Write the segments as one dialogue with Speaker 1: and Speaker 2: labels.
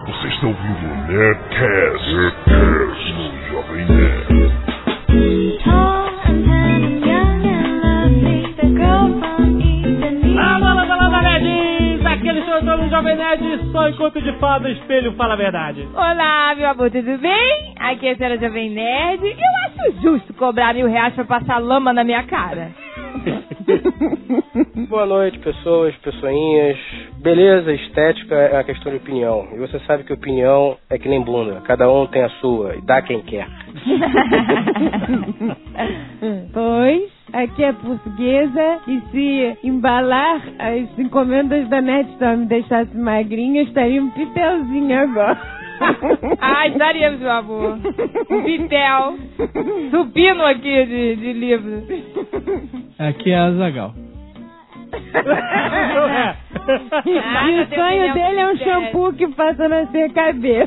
Speaker 1: Você está ouvindo o Nerdcast no Jovem Nerd.
Speaker 2: Fala, nerds! Aquele show todo no Jovem Nerd, só encontro de fada, espelho, fala a verdade.
Speaker 3: Olá, meu amor, tudo bem? Aqui é a senhora Jovem Nerd. Eu acho justo cobrar R$1.000 pra passar lama na minha cara.
Speaker 4: Boa noite, pessoinhas. Beleza, estética é uma questão de opinião. E você sabe que opinião é que nem bunda. Cada um tem a sua e dá quem quer.
Speaker 5: Pois, aqui é portuguesa e se embalar as encomendas da Netstorm me deixasse magrinha, estaria um pitelzinho agora.
Speaker 3: Ai, estaríamos, meu amor. Um pitel. Supino aqui de livro.
Speaker 6: Aqui é a Azaghal.
Speaker 5: E o sonho dele é um shampoo que faça nascer cabelo.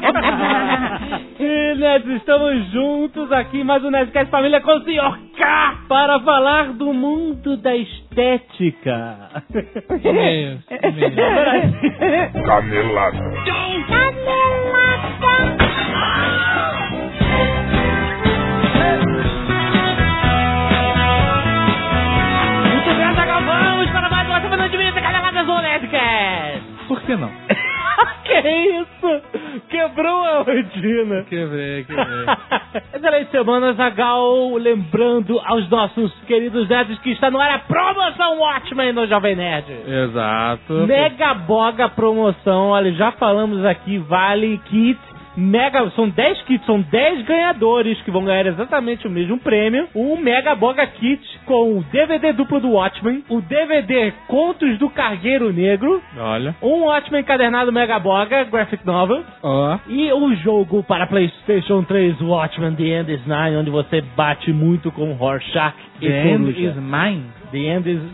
Speaker 2: E, nerds, estamos juntos aqui, mais um Nerdcast Família com o Sr. K para falar do mundo da estética.
Speaker 1: Canelada.
Speaker 2: Muito bem, Azaghal, vamos para mais uma semana de Vinheta Caneladas do Nerdcast.
Speaker 6: Por que não?
Speaker 2: Que isso? Quebrou a rotina.
Speaker 6: Quebrei.
Speaker 2: Excelente semana, Azaghal. Lembrando aos nossos queridos nerds que está no ar a promoção Watchmen no Jovem Nerd.
Speaker 6: Exato.
Speaker 2: Mega Boga promoção, olha, já falamos aqui, vale kit. São 10 kits, são 10 ganhadores que vão ganhar exatamente o mesmo prêmio. Um Mega Boga Kit com o DVD duplo do Watchmen, o DVD Contos do Cargueiro Negro,
Speaker 6: Olha.
Speaker 2: um Watchmen encadernado Mega Boga Graphic Novel,
Speaker 6: Ó.
Speaker 2: e o jogo para PlayStation 3 Watchmen The End is Nine, onde você bate muito com Rorschach e
Speaker 6: The end
Speaker 2: Coruja.
Speaker 6: is mine.
Speaker 2: The End is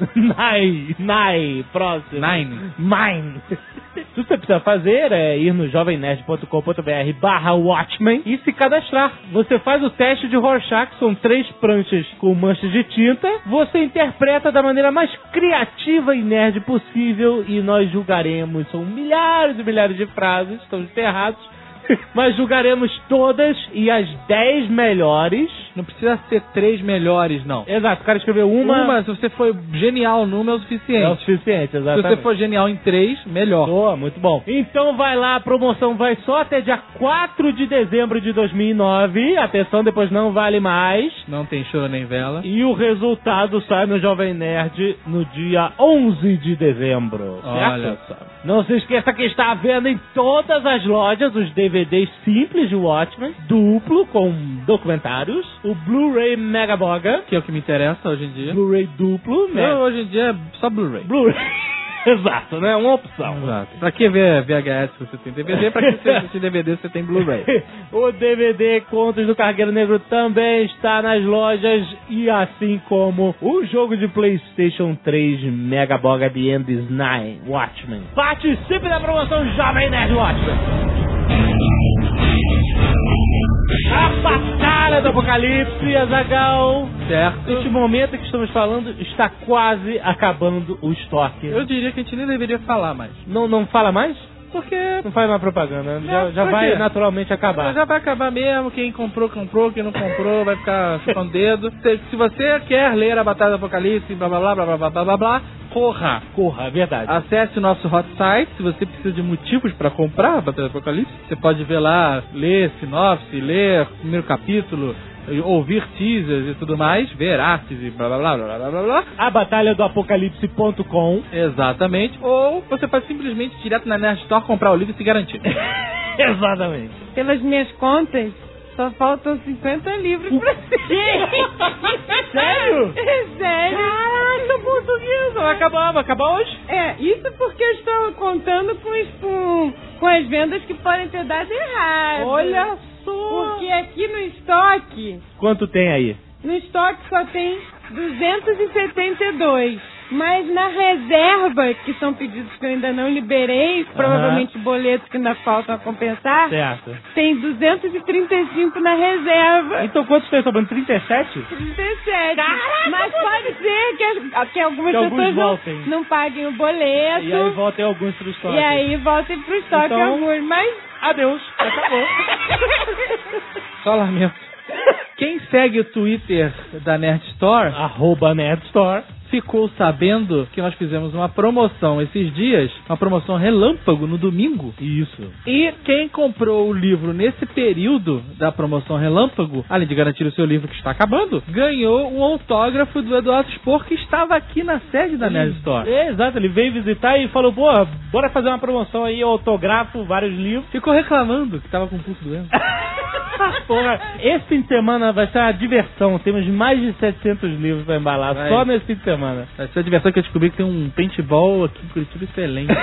Speaker 2: Nine. Próximo. Mine. Tudo que você precisa fazer é ir no jovemnerd.com.br/Watchmen e se cadastrar. Você faz o teste de Rorschach, são 3 pranchas com manchas de tinta. Você interpreta da maneira mais criativa e nerd possível e nós julgaremos. São milhares e milhares de frases, estão enterrados. Mas julgaremos todas e as 10 melhores.
Speaker 6: Não precisa ser 3 melhores, não.
Speaker 2: Exato, o cara escreveu uma.
Speaker 6: Se você for genial numa, é o suficiente.
Speaker 2: É o suficiente, exatamente.
Speaker 6: Se você for genial em 3, melhor.
Speaker 2: Boa, muito bom. Então vai lá, a promoção vai só até dia 4 de dezembro de 2009. Atenção, depois não vale mais.
Speaker 6: Não tem choro nem vela.
Speaker 2: E o resultado sai no Jovem Nerd no dia 11 de dezembro.
Speaker 6: Olha
Speaker 2: só. Não se esqueça que está à venda em todas as lojas os DVDs simples de Watchmen, duplo, com documentários, o Blu-ray Mega Boga,
Speaker 6: Que é o que me interessa hoje em dia.
Speaker 2: Blu-ray duplo,
Speaker 6: Não, hoje em dia é só Blu-ray.
Speaker 2: Blu-ray. Exato, né? Uma opção.
Speaker 6: Exato. Pra que ver VHS se você tem DVD? Pra que você assistir DVD se você tem Blu-ray?
Speaker 2: O DVD Contos do Cargueiro Negro também está nas lojas e assim como o jogo de PlayStation 3 Mega Boga The End is Nine Watchmen. Participe da promoção Jovem Nerd Watchmen. A Batalha do Apocalipse, Azaghal.
Speaker 6: Certo.
Speaker 2: Neste momento que estamos falando, está quase acabando o estoque.
Speaker 6: Eu diria que a gente nem deveria falar mais.
Speaker 2: Não fala mais?
Speaker 6: Porque
Speaker 2: Não faz mais propaganda, já
Speaker 6: por
Speaker 2: vai
Speaker 6: quê?
Speaker 2: naturalmente acabar.
Speaker 6: já vai acabar mesmo. Quem comprou, quem não comprou, vai ficar chupando o dedo. Se você quer ler a Batalha do Apocalipse, blá blá blá blá blá blá blá blá, corra,
Speaker 2: é verdade.
Speaker 6: acesse o nosso hot site. Se você precisa de motivos para comprar a Batalha do Apocalipse, você pode ver lá, ler sinopse, ler o primeiro capítulo, ouvir teasers e tudo mais, ver artes e blá blá blá blá blá blá blá.
Speaker 2: A batalha do apocalipse.com.
Speaker 6: Exatamente. Ou você pode simplesmente ir direto na Nerd Store, comprar o livro e se garantir.
Speaker 2: Exatamente.
Speaker 5: Pelas minhas contas, só faltam 50 livros pra ser.
Speaker 2: Sério?
Speaker 5: É sério.
Speaker 2: Caraca, português. Vai acabar hoje?
Speaker 5: É, isso porque eu estou contando com as vendas que podem ter dado errado.
Speaker 2: Olha só.
Speaker 5: Porque aqui no estoque,
Speaker 2: Quanto tem aí?
Speaker 5: no estoque só tem 272. Mas na reserva, que são pedidos que eu ainda não liberei, provavelmente boletos que ainda faltam a compensar,
Speaker 2: Certo.
Speaker 5: tem 235 na reserva.
Speaker 2: Então quantos tem sobrando? 37?
Speaker 5: 37. Mas pode ser que algumas
Speaker 2: Que alguns
Speaker 5: pessoas
Speaker 2: voltem.
Speaker 5: não paguem o boleto.
Speaker 2: E aí voltem alguns pro estoque.
Speaker 5: E aí voltem pro estoque
Speaker 2: Então-
Speaker 5: alguns, mas...
Speaker 2: Adeus. Acabou.
Speaker 6: Só lamento. Quem segue o Twitter da Nerd Store
Speaker 2: @NerdStore.
Speaker 6: ficou sabendo que nós fizemos uma promoção esses dias, uma promoção relâmpago no domingo.
Speaker 2: Isso.
Speaker 6: E quem comprou o livro nesse período da promoção relâmpago, além de garantir o seu livro que está acabando, ganhou um autógrafo do Eduardo Spor, que estava aqui na sede da Nerd Store.
Speaker 2: Exato, ele veio visitar e falou, pô, bora fazer uma promoção aí, eu autografo vários livros.
Speaker 6: Ficou reclamando que estava com o pulso doendo.
Speaker 2: Porra, esse fim de semana vai ser uma diversão. Temos mais de 700 livros pra embalar só nesse fim de semana.
Speaker 6: Vai ser a diversão que eu descobri que tem um paintball aqui em Curitiba excelente.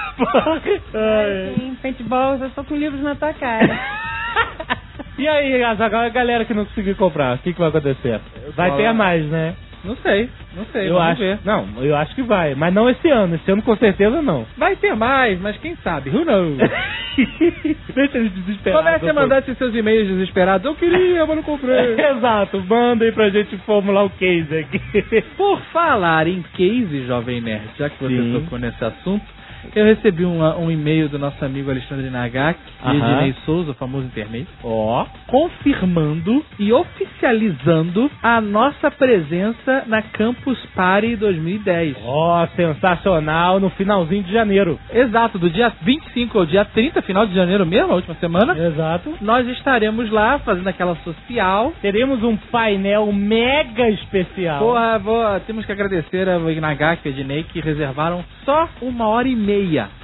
Speaker 5: Sim, paintball, eu só com livros na tua cara.
Speaker 2: E aí, Azaghal, a galera que não conseguiu comprar, o que vai acontecer? Vai ter mais, né?
Speaker 6: Não sei,
Speaker 2: Eu
Speaker 6: vamos
Speaker 2: acho.
Speaker 6: ver.
Speaker 2: Não, eu acho que vai, mas não esse ano. Esse ano com certeza não.
Speaker 6: Vai ter mais, mas quem sabe? Who knows?
Speaker 2: Deixa eles desesperados.
Speaker 6: Comece a mandar esses seus e-mails desesperados. Eu queria, mas não comprei.
Speaker 2: Exato, manda aí pra gente formular o case aqui.
Speaker 6: Por falar em case, Jovem Nerd, já que você
Speaker 2: Sim.
Speaker 6: tocou nesse assunto, eu recebi um e-mail do nosso amigo Alexandre Nagak e
Speaker 2: Aham.
Speaker 6: Ednei Souza, o famoso internet,
Speaker 2: Ó,
Speaker 6: confirmando e oficializando a nossa presença na Campus Party 2010.
Speaker 2: ó, sensacional, no finalzinho de janeiro.
Speaker 6: Exato, do dia 25 ao dia 30, final de janeiro mesmo, a última semana,
Speaker 2: Exato.
Speaker 6: nós estaremos lá fazendo aquela social.
Speaker 2: Teremos um painel mega especial.
Speaker 6: Porra, temos que agradecer a Nagak e a Ednei que reservaram só 1h30.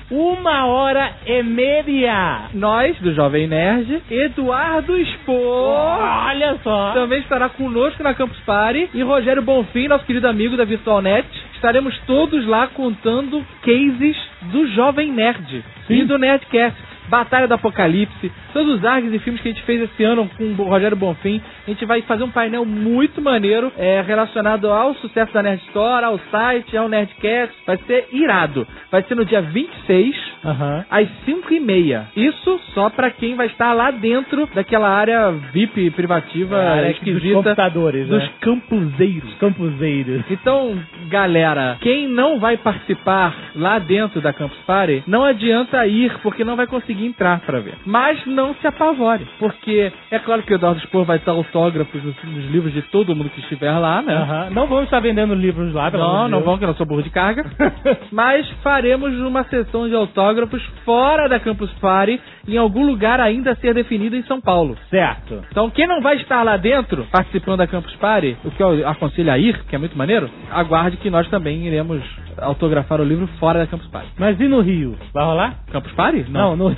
Speaker 2: 1h30.
Speaker 6: Nós, do Jovem Nerd, Eduardo Spor,
Speaker 2: Olha só.
Speaker 6: também estará conosco na Campus Party, e Rogério Bonfim, nosso querido amigo da VirtualNet. Estaremos todos lá contando cases do Jovem Nerd e do Nerdcast. Batalha do Apocalipse, todos os arcs e filmes que a gente fez esse ano com o Rogério Bonfim. A gente vai fazer um painel muito maneiro relacionado ao sucesso da Nerd Store, ao site, ao Nerdcast. Vai ser irado. Vai ser no dia 26,
Speaker 2: Aham.
Speaker 6: às 5h30. Isso só pra quem vai estar lá dentro daquela área VIP privativa
Speaker 2: Dos
Speaker 6: esquisita
Speaker 2: computadores,
Speaker 6: dos
Speaker 2: né?
Speaker 6: campuseiros.
Speaker 2: Campuseiros.
Speaker 6: Então, galera, quem não vai participar lá dentro da Campus Party, não adianta ir, porque não vai conseguir entrar pra ver. Mas não se apavore, porque é claro que o Eduardo Spor vai estar autógrafos nos livros de todo mundo que estiver lá, né?
Speaker 2: Aham. Não vamos estar vendendo livros lá, pelo amor
Speaker 6: Não,
Speaker 2: de
Speaker 6: não
Speaker 2: Deus.
Speaker 6: vão, que eu não sou burro de carga. Mas faremos uma sessão de autógrafos fora da Campus Party, em algum lugar ainda a ser definido em São Paulo.
Speaker 2: Certo.
Speaker 6: Então, quem não vai estar lá dentro, participando da Campus Party, o que eu aconselho a ir, que é muito maneiro, aguarde que nós também iremos autografar o livro fora da Campus Party.
Speaker 2: Mas e no Rio? Vai rolar?
Speaker 6: Campus Party?
Speaker 2: Não, no...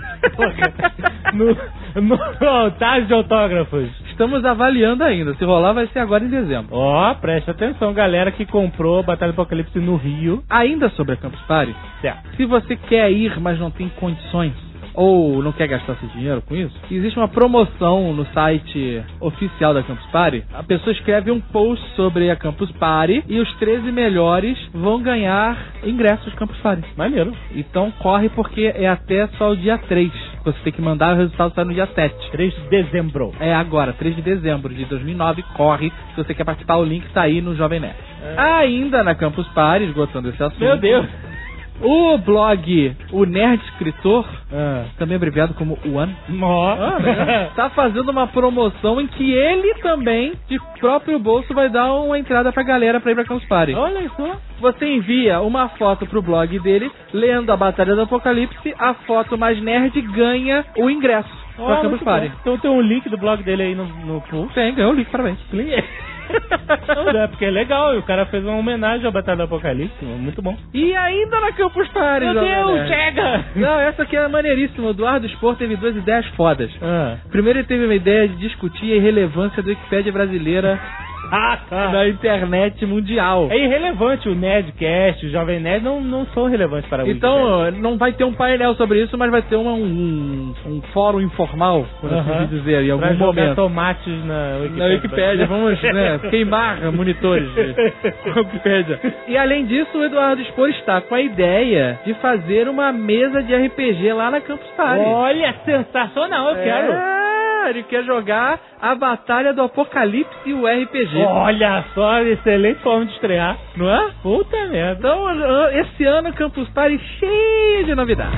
Speaker 2: no tarde de autógrafos.
Speaker 6: Estamos avaliando ainda. Se rolar, vai ser agora em dezembro.
Speaker 2: Ó, presta atenção, galera que comprou Batalha do Apocalipse no Rio.
Speaker 6: Ainda sobre a Campus Party,
Speaker 2: Certo.
Speaker 6: se você quer ir, mas não tem condições, ou não quer gastar seu dinheiro com isso, existe uma promoção no site oficial da Campus Party. A pessoa escreve um post sobre a Campus Party e os 13 melhores vão ganhar ingressos Campus Party.
Speaker 2: Maneiro.
Speaker 6: Então corre, porque é até só o dia 3. Você tem que mandar, o resultado sai no dia 7.
Speaker 2: 3 de dezembro.
Speaker 6: É agora, 3 de dezembro de 2009, corre. Se você quer participar, o link tá aí no Jovem Nerd. Ainda na Campus Party, esgotando esse assunto.
Speaker 2: Meu Deus.
Speaker 6: O blog O Nerd Escritor,
Speaker 2: Ah.
Speaker 6: também abreviado como One,
Speaker 2: Ó.
Speaker 6: tá fazendo uma promoção em que ele também, de próprio bolso, vai dar uma entrada pra galera pra ir pra Campus Party.
Speaker 2: Olha só.
Speaker 6: Você envia uma foto pro blog dele, lendo a Batalha do Apocalipse, a foto mais nerd ganha o ingresso pra
Speaker 2: Ó,
Speaker 6: Campus
Speaker 2: muito
Speaker 6: Party.
Speaker 2: bom. Então tem um link do blog dele aí no post.
Speaker 6: Tem, ganhou o link, parabéns.
Speaker 2: Não, é porque é legal, e o cara fez uma homenagem à Batalha do Apocalipse, muito bom.
Speaker 6: E ainda na Campus Party,
Speaker 2: Meu
Speaker 6: Jovem
Speaker 2: Deus,
Speaker 6: Nerd.
Speaker 2: chega!
Speaker 6: Não, essa aqui é maneiríssima. O Eduardo Spor teve 2 ideias fodas.
Speaker 2: Ah.
Speaker 6: Primeiro, ele teve uma ideia de discutir a irrelevância da Wikipédia brasileira na internet mundial.
Speaker 2: É irrelevante o Nerdcast, o Jovem Nerd não são relevantes para o
Speaker 6: Então, não vai ter um painel sobre isso, mas vai ter um fórum informal, por assim dizer, em algum
Speaker 2: pra jogar
Speaker 6: momento.
Speaker 2: tomates na
Speaker 6: Wikipédia, vamos queimar monitores na Wikipédia. E além disso, o Eduardo Spor está com a ideia de fazer uma mesa de RPG lá na Campus Party.
Speaker 2: Olha, sensacional, eu quero.
Speaker 6: Ele quer jogar a Batalha do Apocalipse e o RPG.
Speaker 2: Olha só, excelente forma de estrear.
Speaker 6: Não é?
Speaker 2: Puta merda.
Speaker 6: Então, esse ano o Campus Party cheio de novidades.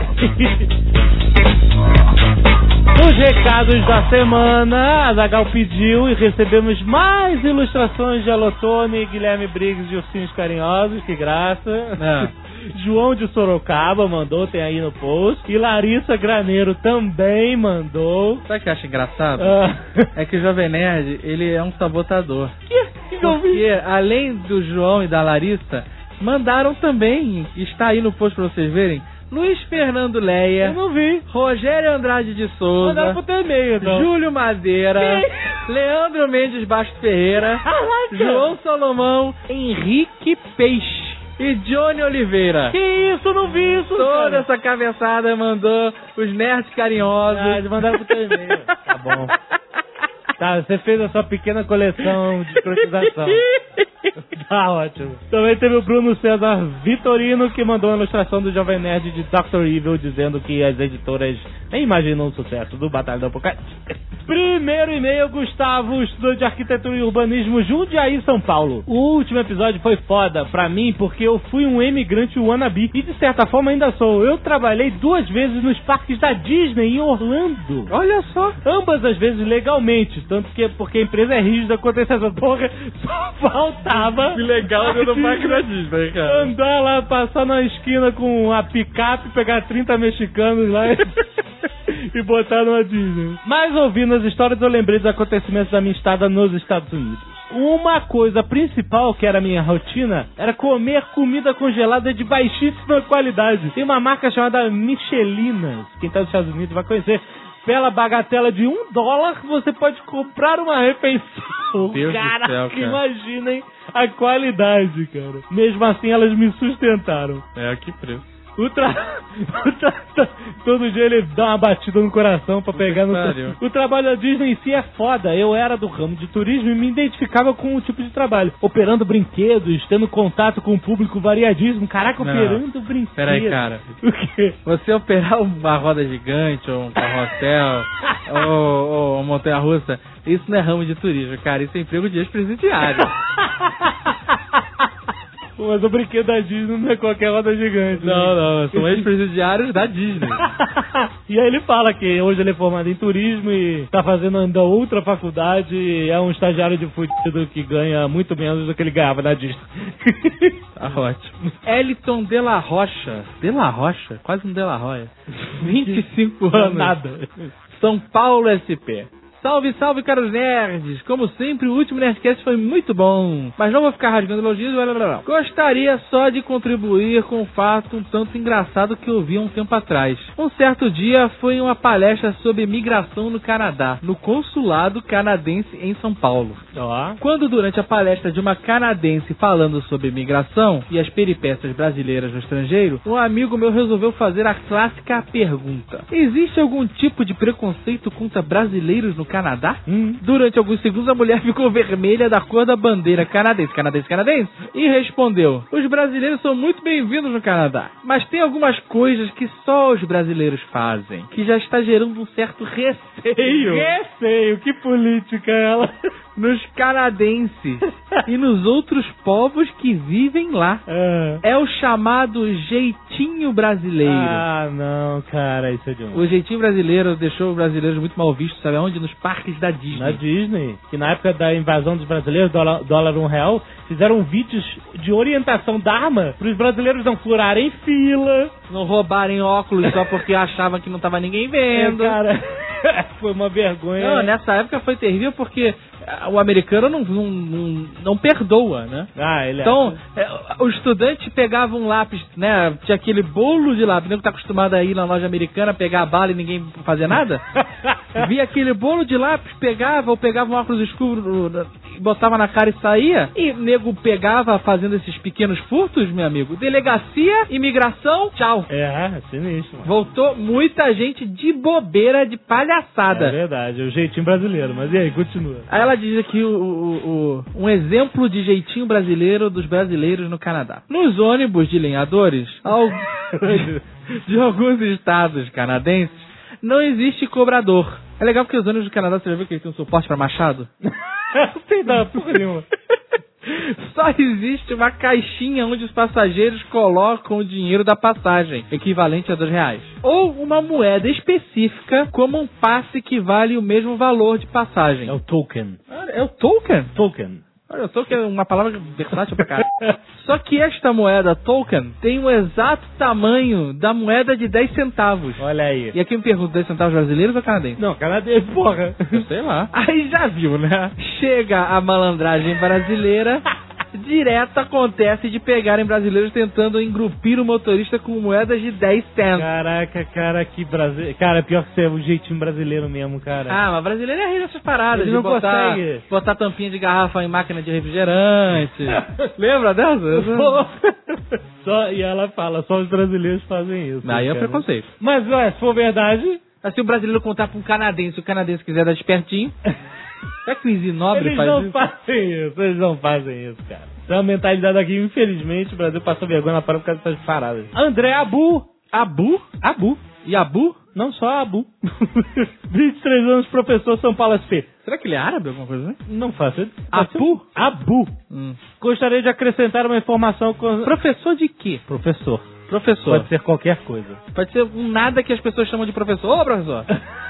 Speaker 2: Os recados da semana, a Zagal pediu e recebemos mais ilustrações de Alotone, Guilherme Briggs de Ursinhos Carinhosos, que graça. João de Sorocaba mandou, tem aí no post. E Larissa Graneiro também mandou.
Speaker 6: Sabe o que eu acho engraçado? É que o Jovem Nerd, ele é um sabotador. Porque além do João e da Larissa, mandaram também, está aí no post pra vocês verem, Luiz Fernando Leia.
Speaker 2: Eu não vi.
Speaker 6: Rogério Andrade de Souza.
Speaker 2: Mandaram pro teu e-mail, então.
Speaker 6: Júlio Madeira. Leandro Mendes Bastos Ferreira. João Salomão. Henrique Peixe. E Johnny Oliveira.
Speaker 2: Que isso, não vi isso.
Speaker 6: Toda essa cabeçada mandou os nerds carinhosos.
Speaker 2: Eles mandaram pro teu e-mail. Tá bom. Tá, você fez a sua pequena coleção de escrotização. Tá ótimo. Também teve o Bruno César Vitorino, que mandou uma ilustração do Jovem Nerd de Dr. Evil, dizendo que as editoras nem imaginam o sucesso do Batalha do Apocalipse. Primeiro e-mail, Gustavo, estudante de arquitetura e urbanismo, Jundiaí, São Paulo. O último episódio foi foda pra mim, porque eu fui um imigrante wannabe e de certa forma ainda sou. Eu trabalhei 2 vezes nos parques da Disney em Orlando.
Speaker 6: Olha só.
Speaker 2: Ambas as vezes legalmente, tanto que porque a empresa é rígida quanto essa porra, só faltava.
Speaker 6: Que legal no parque da Disney, cara.
Speaker 2: Andar lá, passar na esquina com a picape, pegar 30 mexicanos lá e botar numa Disney. Mas ouvindo as histórias, eu lembrei dos acontecimentos da minha estada nos Estados Unidos. Uma coisa principal que era a minha rotina era comer comida congelada de baixíssima qualidade. Tem uma marca chamada Michelinas, quem tá nos Estados Unidos vai conhecer. Pela bagatela de $1, você pode comprar uma refeição.
Speaker 6: Deus
Speaker 2: Caraca,
Speaker 6: do céu, cara.
Speaker 2: Imaginem a qualidade, cara. Mesmo assim, elas me sustentaram.
Speaker 6: Que preço.
Speaker 2: Todo dia ele dá uma batida no coração pra pegar no... O trabalho da Disney em si é foda. Eu era do ramo de turismo e me identificava com o tipo de trabalho. Operando brinquedos, tendo contato com o público variadíssimo. Caraca, operando brinquedos.
Speaker 6: Peraí, cara.
Speaker 2: O quê?
Speaker 6: Você operar uma roda gigante, ou um carrossel, ou uma montanha-russa, isso não é ramo de turismo, cara. Isso é emprego de ex-presidiário.
Speaker 2: Mas o brinquedo da Disney não é qualquer roda gigante.
Speaker 6: Não, são ex-presidiários da Disney.
Speaker 2: E aí ele fala que hoje ele é formado em turismo e tá fazendo ainda outra faculdade e é um estagiário de fudido que ganha muito menos do que ele ganhava na Disney.
Speaker 6: Tá ótimo. Eliton de la Rocha. De la Rocha? Quase um de la Roya. 25 anos.
Speaker 2: Nada.
Speaker 6: São Paulo SP. Salve, salve, caros nerds! Como sempre, o último Nerdcast foi muito bom, mas não vou ficar rasgando elogios, blá. Gostaria só de contribuir com um fato um tanto engraçado que eu vi há um tempo atrás. Um certo dia foi uma palestra sobre migração no Canadá, no consulado canadense em São Paulo. Quando durante a palestra de uma canadense falando sobre migração e as peripécias brasileiras no estrangeiro, um amigo meu resolveu fazer a clássica pergunta: existe algum tipo de preconceito contra brasileiros no Canadá? Durante alguns segundos a mulher ficou vermelha da cor da bandeira canadense e respondeu: os brasileiros são muito bem-vindos no Canadá, mas tem algumas coisas que só os brasileiros fazem, que já está gerando um certo receio.
Speaker 2: Receio? Que política ela?
Speaker 6: Nos canadenses e nos outros povos que vivem lá. É o chamado jeitinho brasileiro.
Speaker 2: Ah, não, cara, isso é de
Speaker 6: O jeitinho brasileiro deixou os brasileiros muito mal vistos, sabe aonde? Nos parques da Disney.
Speaker 2: Na Disney, que na época da invasão dos brasileiros, dólar R$1, fizeram vídeos de orientação da arma para os brasileiros não furarem fila,
Speaker 6: não roubarem óculos só porque achavam que não tava ninguém vendo.
Speaker 2: Cara, foi uma vergonha.
Speaker 6: Não, nessa época foi terrível porque o americano não perdoa, né? Então, o estudante pegava um lápis, né? Tinha aquele bolo de lápis, né? Que tá acostumado a ir na loja americana, pegar a bala e ninguém fazer nada. Via aquele bolo de lápis, pegava um óculos escuro botava na cara e saía. E o nego pegava fazendo esses pequenos furtos, meu amigo. Delegacia, imigração, tchau.
Speaker 2: É sinistro. Mano.
Speaker 6: Voltou muita gente de bobeira, de palhaçada.
Speaker 2: É verdade, é o jeitinho brasileiro. Mas e aí, continua.
Speaker 6: Aí ela diz aqui um exemplo de jeitinho brasileiro dos brasileiros no Canadá. Nos ônibus de lenhadores, de alguns estados canadenses, não existe cobrador. É legal porque os ônibus do Canadá, você já viu que eles têm um suporte pra machado?
Speaker 2: Não tem nada porra nenhuma.
Speaker 6: Só existe uma caixinha onde os passageiros colocam o dinheiro da passagem, equivalente a R$2. Ou uma moeda específica, como um passe que vale o mesmo valor de passagem.
Speaker 2: É o token.
Speaker 6: É o token?
Speaker 2: Token.
Speaker 6: Olha, token é uma palavra versátil pra caralho. Só que esta moeda token tem o exato tamanho da moeda de 10 centavos.
Speaker 2: Olha aí.
Speaker 6: E aqui eu me pergunto, 10 centavos brasileiros ou canadenses?
Speaker 2: Não, canadense, porra.
Speaker 6: Eu sei lá. Aí já viu, né? Chega a malandragem brasileira, direto acontece de pegarem brasileiros tentando engrupir o motorista com moedas de 10 centavos.
Speaker 2: Caraca, cara, que brasileiro. Cara, pior que você é o jeitinho brasileiro mesmo, cara.
Speaker 6: Ah, mas brasileiro é rei dessas paradas.
Speaker 2: Ele
Speaker 6: de
Speaker 2: não
Speaker 6: botar,
Speaker 2: consegue.
Speaker 6: botar tampinha de garrafa em máquina de refrigerante. Lembra dessa?
Speaker 2: E ela fala, só os brasileiros fazem isso.
Speaker 6: Aí é
Speaker 2: cara.
Speaker 6: preconceito.
Speaker 2: Mas, ué, se for verdade...
Speaker 6: Mas se o brasileiro contar pra um canadense, se o canadense quiser dar despertinho... Será que o Easy Nobre
Speaker 2: Eles
Speaker 6: faz
Speaker 2: não
Speaker 6: isso?
Speaker 2: fazem isso, eles não fazem isso, cara. Então a mentalidade aqui, infelizmente, o Brasil passou vergonha na parada por causa dessas paradas. André Abu.
Speaker 6: Abu?
Speaker 2: Abu.
Speaker 6: E Abu?
Speaker 2: Não só Abu. 23 anos, professor São Paulo SP.
Speaker 6: Será que ele é árabe, alguma coisa assim?
Speaker 2: Não faço.
Speaker 6: Abu?
Speaker 2: Abu. Gostaria de acrescentar uma informação com...
Speaker 6: Professor de quê?
Speaker 2: Professor.
Speaker 6: Professor.
Speaker 2: Pode ser qualquer coisa.
Speaker 6: Pode ser um nada que as pessoas chamam de professor. Ô, professor.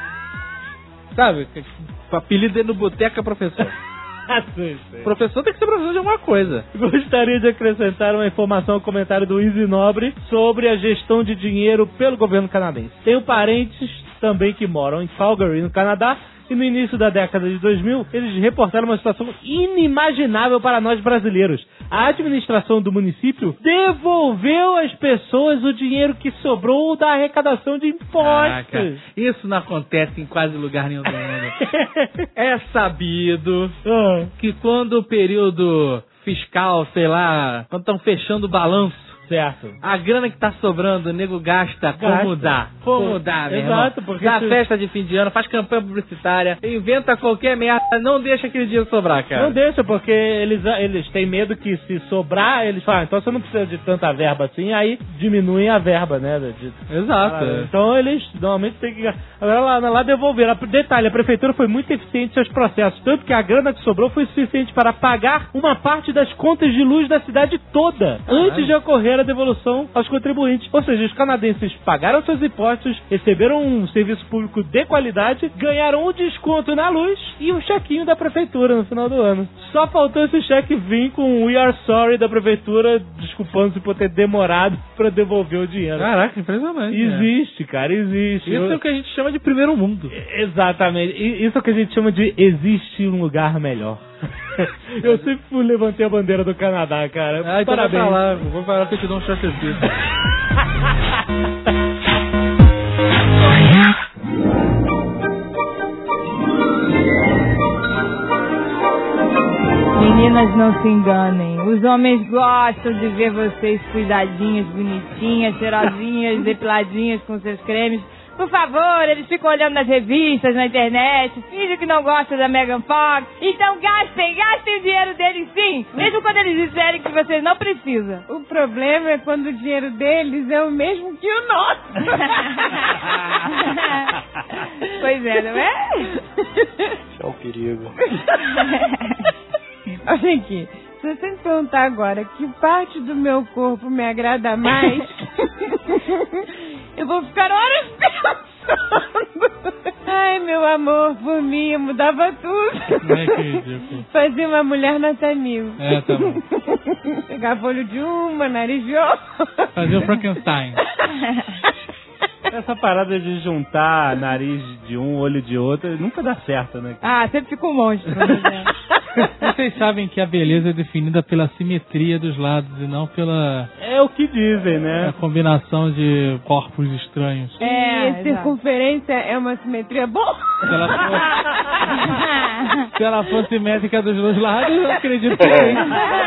Speaker 6: Sabe? O apelido dele no boteco é professor.
Speaker 2: Sim.
Speaker 6: Professor tem que ser professor de alguma coisa.
Speaker 2: Gostaria de acrescentar uma informação ao comentário do Easy Nobre sobre a gestão de dinheiro pelo governo canadense. Tenho parentes também que moram em Calgary, no Canadá, e no início da década de 2000, eles reportaram uma situação inimaginável para nós brasileiros. A administração do município devolveu às pessoas o dinheiro que sobrou da arrecadação de impostos.
Speaker 6: Caraca, isso não acontece em quase lugar nenhum do mundo. É sabido que quando o período fiscal, sei lá, quando estão fechando o balanço,
Speaker 2: certo,
Speaker 6: a grana que tá sobrando, o nego gasta como dá. Como dá, meu irmão.
Speaker 2: Exato, porque...
Speaker 6: Dá festa de fim de ano, faz campanha publicitária, inventa qualquer merda, não deixa aquele dinheiro sobrar, cara.
Speaker 2: Não deixa, porque eles têm medo que se sobrar, eles falam, então você não precisa de tanta verba assim, aí diminuem a verba, né?
Speaker 6: Exato.
Speaker 2: Então eles normalmente têm que... Agora lá devolveram. Detalhe, a prefeitura foi muito eficiente em seus processos, tanto que a grana que sobrou foi suficiente para pagar uma parte das contas de luz da cidade toda, antes de ocorrer a devolução aos contribuintes. Ou seja, os canadenses pagaram seus impostos, receberam um serviço público de qualidade, ganharam um desconto na luz e um chequinho da prefeitura no final do ano. Só faltou esse cheque vir com um We Are Sorry da prefeitura, desculpando-se por ter demorado para devolver o dinheiro.
Speaker 6: Caraca, impressionante.
Speaker 2: Existe, cara, existe.
Speaker 6: Isso é o que a gente chama de primeiro mundo.
Speaker 2: Exatamente. Isso é o que a gente chama de existe um lugar melhor. Eu sempre levantei a bandeira do Canadá, cara.
Speaker 6: Então
Speaker 2: parabéns.
Speaker 6: Vou falar que eu te dou um chacetico.
Speaker 3: Meninas, não se enganem. Os homens gostam de ver vocês cuidadinhas, bonitinhas, cheirosinhas, depiladinhas com seus cremes. Por favor, eles ficam olhando nas revistas, na internet, fingem que não gostam da Megan Fox. Então gastem o dinheiro deles sim, mesmo quando eles disserem que vocês não precisam.
Speaker 5: O problema é quando o dinheiro deles é o mesmo que o nosso.
Speaker 3: Pois é, não é?
Speaker 4: Isso é um perigo.
Speaker 5: Olha aqui, se você me perguntar agora que parte do meu corpo me agrada mais, eu vou ficar horas pensando. Ai, meu amor, por mim, eu mudava tudo.
Speaker 6: É que ridículo.
Speaker 5: Fazia uma mulher natanil.
Speaker 6: É, tá bom.
Speaker 5: Pegava olho de uma, nariz de outra.
Speaker 6: Fazer o Frankenstein.
Speaker 2: Essa parada de juntar nariz de um, olho de outro, nunca dá certo, né?
Speaker 3: Ah, sempre fica um monstro.
Speaker 6: Vocês sabem que a beleza é definida pela simetria dos lados e não pela
Speaker 2: É o que dizem, né?
Speaker 6: combinação de corpos estranhos.
Speaker 5: E circunferência é uma simetria boa.
Speaker 6: Se ela for simétrica dos dois lados, eu acredito que sim.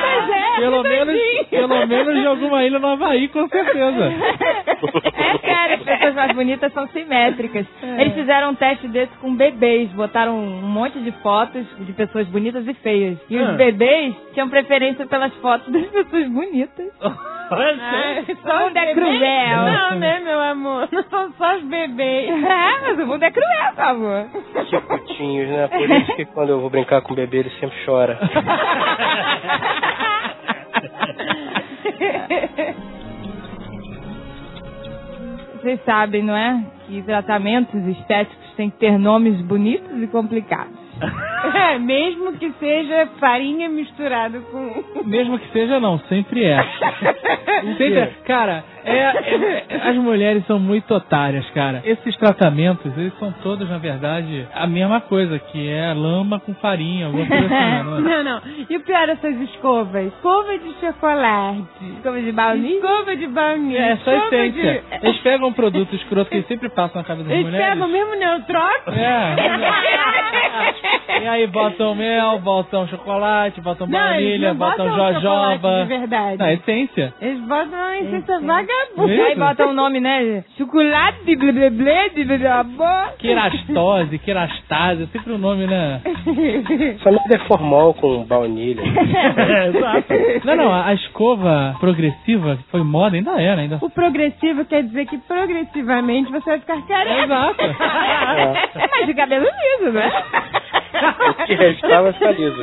Speaker 6: Pelo menos de alguma ilha no Havaí, com certeza.
Speaker 3: É sério, as pessoas mais bonitas são simétricas. Eles fizeram um teste desse com bebês, botaram um monte de fotos de pessoas bonitas e feias. E os bebês tinham preferência pelas fotos das pessoas bonitas. O mundo é cruel.
Speaker 5: Não, né, meu amor? Não são só os bebês.
Speaker 3: É, mas o mundo é cruel, por favor.
Speaker 4: Que putinhos, né? Por isso que quando eu vou brincar com o bebê, ele sempre chora.
Speaker 3: Vocês sabem, não é? Que tratamentos estéticos têm que ter nomes bonitos e complicados.
Speaker 5: Mesmo que seja farinha misturada com...
Speaker 6: Mesmo que seja, não, sempre é. Sempre, cara, as mulheres são muito otárias, cara. Esses tratamentos, eles são todos, na verdade, a mesma coisa, que é lama com farinha, alguma coisa assim, não é?
Speaker 5: Não. E o pior dessas escovas? Escova de chocolate.
Speaker 3: Escova de baunilha?
Speaker 5: Escova de baunilha.
Speaker 6: É só essência. Eles pegam um produto escroto que eles sempre passam na cabeça das
Speaker 5: Eles
Speaker 6: mulheres.
Speaker 5: pegam mesmo neutrópico?
Speaker 6: E aí botam mel, botam chocolate, botam baunilha, botam
Speaker 5: chocolate
Speaker 6: jojoba.
Speaker 5: de verdade.
Speaker 6: Não, essência.
Speaker 5: Eles botam uma essência vagabunda.
Speaker 6: Isso.
Speaker 3: Aí botam o nome, né? Chocolate de blé blé de blá.
Speaker 6: Querastose, querastase, é sempre o nome, né?
Speaker 4: Só me deformou com baunilha.
Speaker 2: Exato.
Speaker 6: Não, a escova progressiva que foi moda, ainda é, né? Ainda...
Speaker 5: O progressivo quer dizer que progressivamente você vai ficar careca.
Speaker 6: Exato.
Speaker 3: É mais de cabelo liso, né?
Speaker 4: O que restava ficar liso.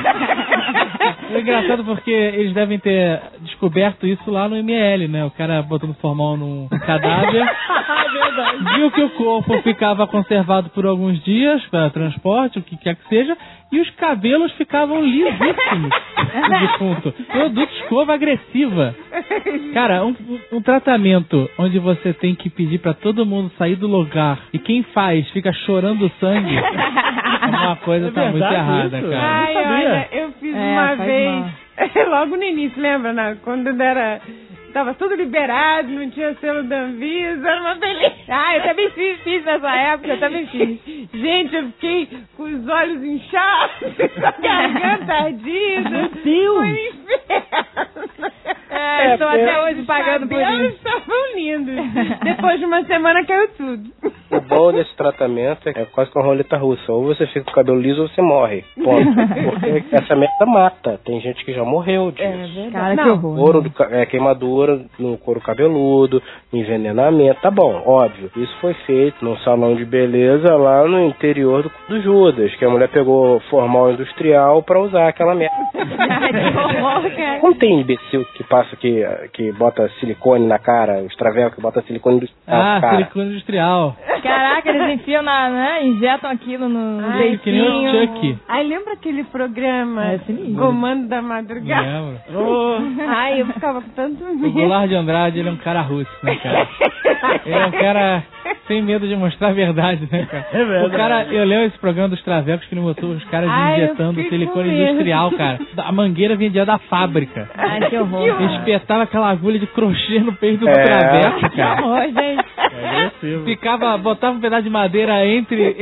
Speaker 6: É engraçado porque eles devem ter descoberto isso lá no ML, né? O cara botando formal num cadáver. Viu que o corpo ficava conservado por alguns dias para transporte, o que quer que seja, e os cabelos ficavam lisíssimos do defunto. Produto escova agressiva. Cara, um tratamento onde você tem que pedir para todo mundo sair do lugar e quem faz fica chorando sangue, uma coisa tá muito errada,
Speaker 2: isso?
Speaker 6: cara.
Speaker 5: Ai, olha, eu fiz uma vez, logo no início, lembra, né? Quando tava tudo liberado, não tinha selo da Anvisa, era uma beleza.
Speaker 3: Ah, eu também fiz nessa época, eu também fiz.
Speaker 5: Gente, eu fiquei com os olhos inchados, com a garganta ardida.
Speaker 2: Meu Deus!
Speaker 5: Foi um inferno.
Speaker 3: Estou até hoje pagando por
Speaker 5: Os cabelos
Speaker 3: isso.
Speaker 5: estavam lindos. Depois de uma semana caiu tudo.
Speaker 4: O bom desse tratamento é quase que uma roleta russa. Ou você fica com o cabelo liso ou você morre. Ponto. Porque essa merda mata. Tem gente que já morreu disso.
Speaker 3: Cara, que horror.
Speaker 4: Couro queimadura no couro cabeludo, envenenamento. Tá bom, óbvio. Isso foi feito num salão de beleza lá no interior do Judas, que a mulher pegou formal industrial pra usar aquela merda.
Speaker 3: Que horror, cara.
Speaker 4: Não tem imbecil que passa que bota silicone na cara, os travecos que bota silicone industrial na cara.
Speaker 6: Silicone industrial.
Speaker 3: Caraca, eles enfiam injetam aquilo no
Speaker 6: Que nem o
Speaker 3: jeitinho.
Speaker 6: Chuck.
Speaker 5: Aí lembra aquele programa
Speaker 3: É, sinistro.
Speaker 5: Comando da Madrugada?
Speaker 6: Lembra?
Speaker 5: Ai, eu ficava com tanto
Speaker 6: O
Speaker 5: medo.
Speaker 6: Goulart de Andrade, ele é um cara russo, né, cara? Ele é um cara sem medo de mostrar a verdade, né, cara?
Speaker 2: É verdade.
Speaker 6: O cara, eu lembro esse programa dos travecos que ele botou os caras
Speaker 5: Ai, eu
Speaker 6: injetando
Speaker 5: fiquei
Speaker 6: silicone
Speaker 5: com medo.
Speaker 6: industrial, cara. A mangueira vendia da fábrica.
Speaker 3: Ai, que horror.
Speaker 6: Ele espetava aquela agulha de crochê no peito do
Speaker 4: É.
Speaker 6: traveco, cara.
Speaker 3: Horror, gente.
Speaker 6: Botava um pedaço de madeira entre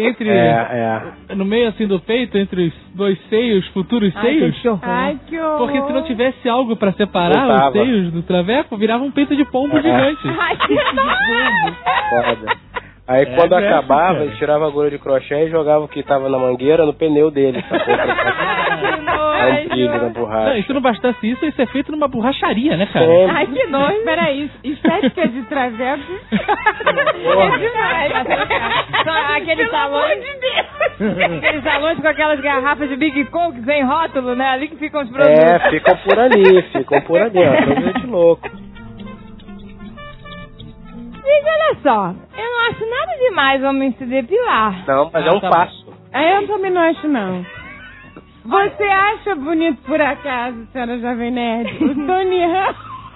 Speaker 6: no meio assim do peito, entre os dois seios, futuros seios.
Speaker 3: Que horror.
Speaker 5: Ai, que horror.
Speaker 6: Porque se não tivesse algo pra separar
Speaker 4: Voltava.
Speaker 6: os seios do traveco, virava um peito de pombo gigante.
Speaker 3: Ai, que horror.
Speaker 4: Foda. Aí quando acabava, ele tirava a agulha de crochê e jogava o que tava na mangueira no pneu dele. Sacou? Aí um brilho na
Speaker 6: Não,
Speaker 4: borracha.
Speaker 6: e se não bastasse isso é feito numa borracharia, né, cara?
Speaker 4: Sempre.
Speaker 3: Ai, que nojo.
Speaker 5: Peraí, estética de traveco
Speaker 3: É demais. Só aqueles salões. Aqueles salões com aquelas garrafas de Big Coke sem rótulo, né? Ali que ficam os produtos.
Speaker 4: Ficam por ali, ó. Coisa de louco.
Speaker 3: Gente, olha só. Eu não acho nada demais homem se depilar.
Speaker 4: Não, mas é um
Speaker 6: tá
Speaker 4: passo.
Speaker 5: Eu também não acho, não. Você acha bonito, por acaso, senhora Jovem Nerd, o Tony Ramos,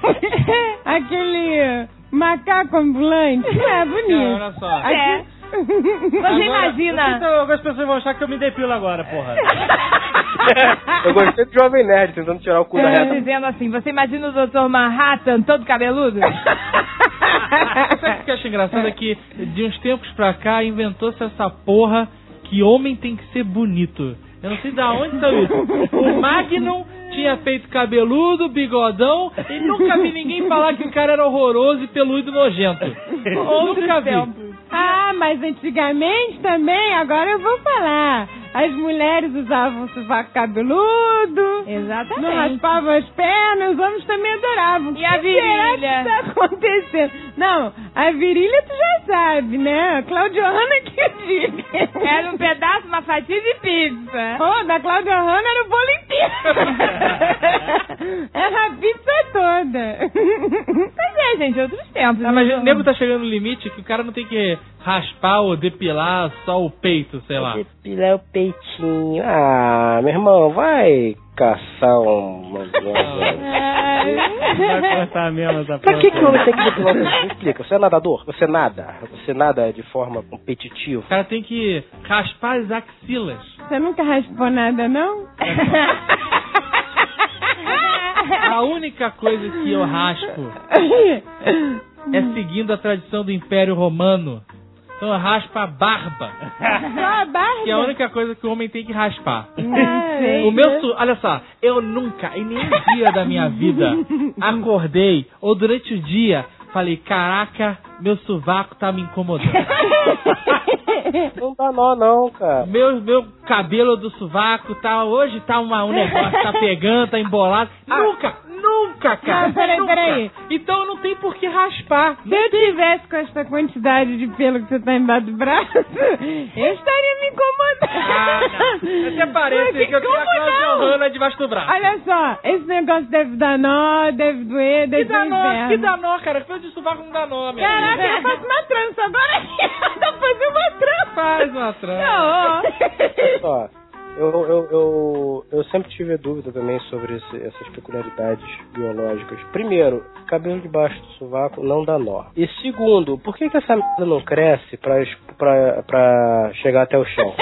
Speaker 5: aquele macaco ambulante? Não é bonito.
Speaker 6: Não, olha só.
Speaker 3: É. Você imagina...
Speaker 2: As pessoas vão achar que eu me depilo agora, porra.
Speaker 4: Eu gostei do Jovem Nerd tentando tirar o cu da reta.
Speaker 3: Dizendo assim, você imagina o Dr. Manhattan todo cabeludo?
Speaker 6: Sabe o que eu acho engraçado? É que de uns tempos pra cá inventou-se essa porra que homem tem que ser bonito. Eu não sei de onde saiu isso. O Magnum tinha feito cabeludo, bigodão, e nunca vi ninguém falar que o cara era horroroso e peludo e nojento. Nunca vi.
Speaker 5: Ah, mas antigamente também, agora eu vou falar. As mulheres usavam sovaco cabeludo.
Speaker 3: Exatamente.
Speaker 5: Não raspavam as pernas, os homens também adoravam.
Speaker 3: E a virilha?
Speaker 5: O que tá acontecendo? Não, a virilha tu já sabe, né? A Cláudia Hanna que diga.
Speaker 3: Era um pedaço, uma fatia de pizza.
Speaker 5: Oh, da Cláudia Hanna era o bolo inteiro. Era a pizza toda.
Speaker 3: Pois é, gente, outros tempos.
Speaker 6: Ah, mas o nego tá chegando no limite que o cara não tem que raspar ou depilar só o peito, sei lá.
Speaker 4: Depilar o peitinho. Ah, meu irmão, vai caçar uma...
Speaker 2: Vai cortar mesmo essa
Speaker 4: Pra
Speaker 2: porra.
Speaker 4: que o homem tem que depilar o peitinho? Me explica, você é nadador? Você nada de forma competitiva?
Speaker 6: O cara tem que raspar as axilas.
Speaker 5: Você nunca raspou nada, não?
Speaker 6: A única coisa que eu raspo é seguindo a tradição do Império Romano. Então eu raspo a barba,
Speaker 5: Só a barba?
Speaker 6: que é a única coisa que o homem tem que raspar.
Speaker 5: Não sei.
Speaker 6: O meu olha só, eu nunca, em nenhum dia da minha vida, acordei, ou durante o dia, falei, caraca, meu sovaco tá me incomodando.
Speaker 4: Não dá nó não, cara.
Speaker 6: Meu cabelo do sovaco tá, hoje tá um negócio, tá pegando, tá embolado. Nunca, cara.
Speaker 5: Não, peraí,
Speaker 6: nunca.
Speaker 5: peraí.
Speaker 6: Então eu não tenho por que raspar.
Speaker 5: Se eu tivesse com essa quantidade de pelo que você tá embaixo do braço, eu estaria me incomodando.
Speaker 6: Ah, não. Até parece
Speaker 5: Mas
Speaker 6: que eu tenho a
Speaker 5: como
Speaker 6: Cláudia
Speaker 5: não?
Speaker 6: Hanna debaixo do braço.
Speaker 5: Olha só, esse negócio deve dar nó, deve doer,
Speaker 6: Que
Speaker 5: deve ser
Speaker 6: dá nó,
Speaker 5: inferno.
Speaker 6: que dá nó, cara. Pelo de sovaco não dá nó, minha
Speaker 5: Caraca,
Speaker 6: filha.
Speaker 5: eu faço uma trança agora aqui. Eu tô fazendo uma trança.
Speaker 6: Faz uma trança.
Speaker 5: Não.
Speaker 4: Só, eu sempre tive dúvida também sobre essas peculiaridades biológicas. Primeiro, cabelo debaixo do sovaco não dá nó. E segundo, por que essa merda não cresce pra chegar até o chão?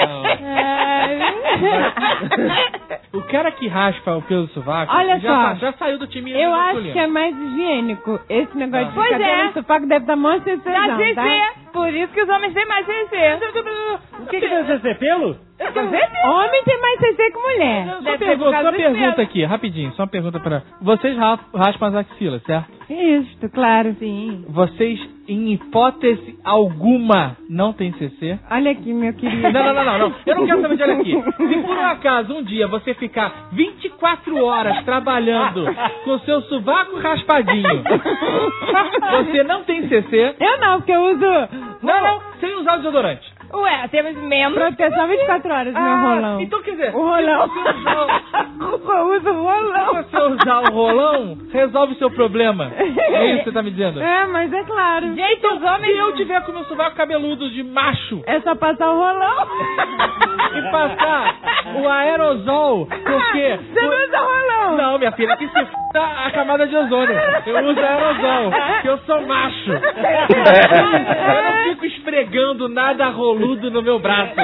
Speaker 6: O cara que raspa o pelo do sovaco
Speaker 5: Olha só.
Speaker 6: já saiu do time
Speaker 5: Eu acho
Speaker 6: masculino.
Speaker 5: que é mais higiênico. Esse negócio de
Speaker 3: Pois
Speaker 5: cabelo
Speaker 3: é.
Speaker 5: no sovaco deve dar mó sensação,
Speaker 3: Da CC.
Speaker 5: tá?
Speaker 3: Por isso que os homens têm mais CC.
Speaker 2: O que deve ser pelo?
Speaker 5: Homem tem mais CC que mulher.
Speaker 6: Só
Speaker 3: Deve ser por causa
Speaker 6: uma
Speaker 3: dos
Speaker 6: pergunta
Speaker 3: pelos.
Speaker 6: aqui, rapidinho, só uma pergunta pra... Vocês raspam as axilas, certo?
Speaker 5: Isso, claro.
Speaker 3: Sim.
Speaker 6: Vocês, em hipótese alguma, não têm CC?
Speaker 5: Olha aqui, meu querido.
Speaker 6: Não. Eu não quero saber de olha aqui. Se por um acaso um dia você ficar 24 horas trabalhando com seu sovaco raspadinho, você não tem CC?
Speaker 5: Eu não, porque eu uso
Speaker 6: Não, sem usar o desodorante.
Speaker 3: Ué, temos membros.
Speaker 5: proteção 24 horas no meu rolão.
Speaker 6: Então quer dizer,
Speaker 5: O rolão.
Speaker 6: se
Speaker 5: Eu uso o rolão.
Speaker 6: você usar o rolão, resolve o seu problema. É isso que você tá me dizendo?
Speaker 5: É, mas é claro.
Speaker 3: Gente, os
Speaker 6: Se
Speaker 3: homens...
Speaker 6: eu tiver com meu sovaco cabeludo de macho
Speaker 5: É só passar o rolão.
Speaker 6: e passar o aerosol, porque...
Speaker 5: Você não usa rolão.
Speaker 6: Não, minha filha, que se f*** a camada de ozônio. Eu uso aerosol, porque eu sou macho. Eu não fico esfregando nada roludo no meu braço.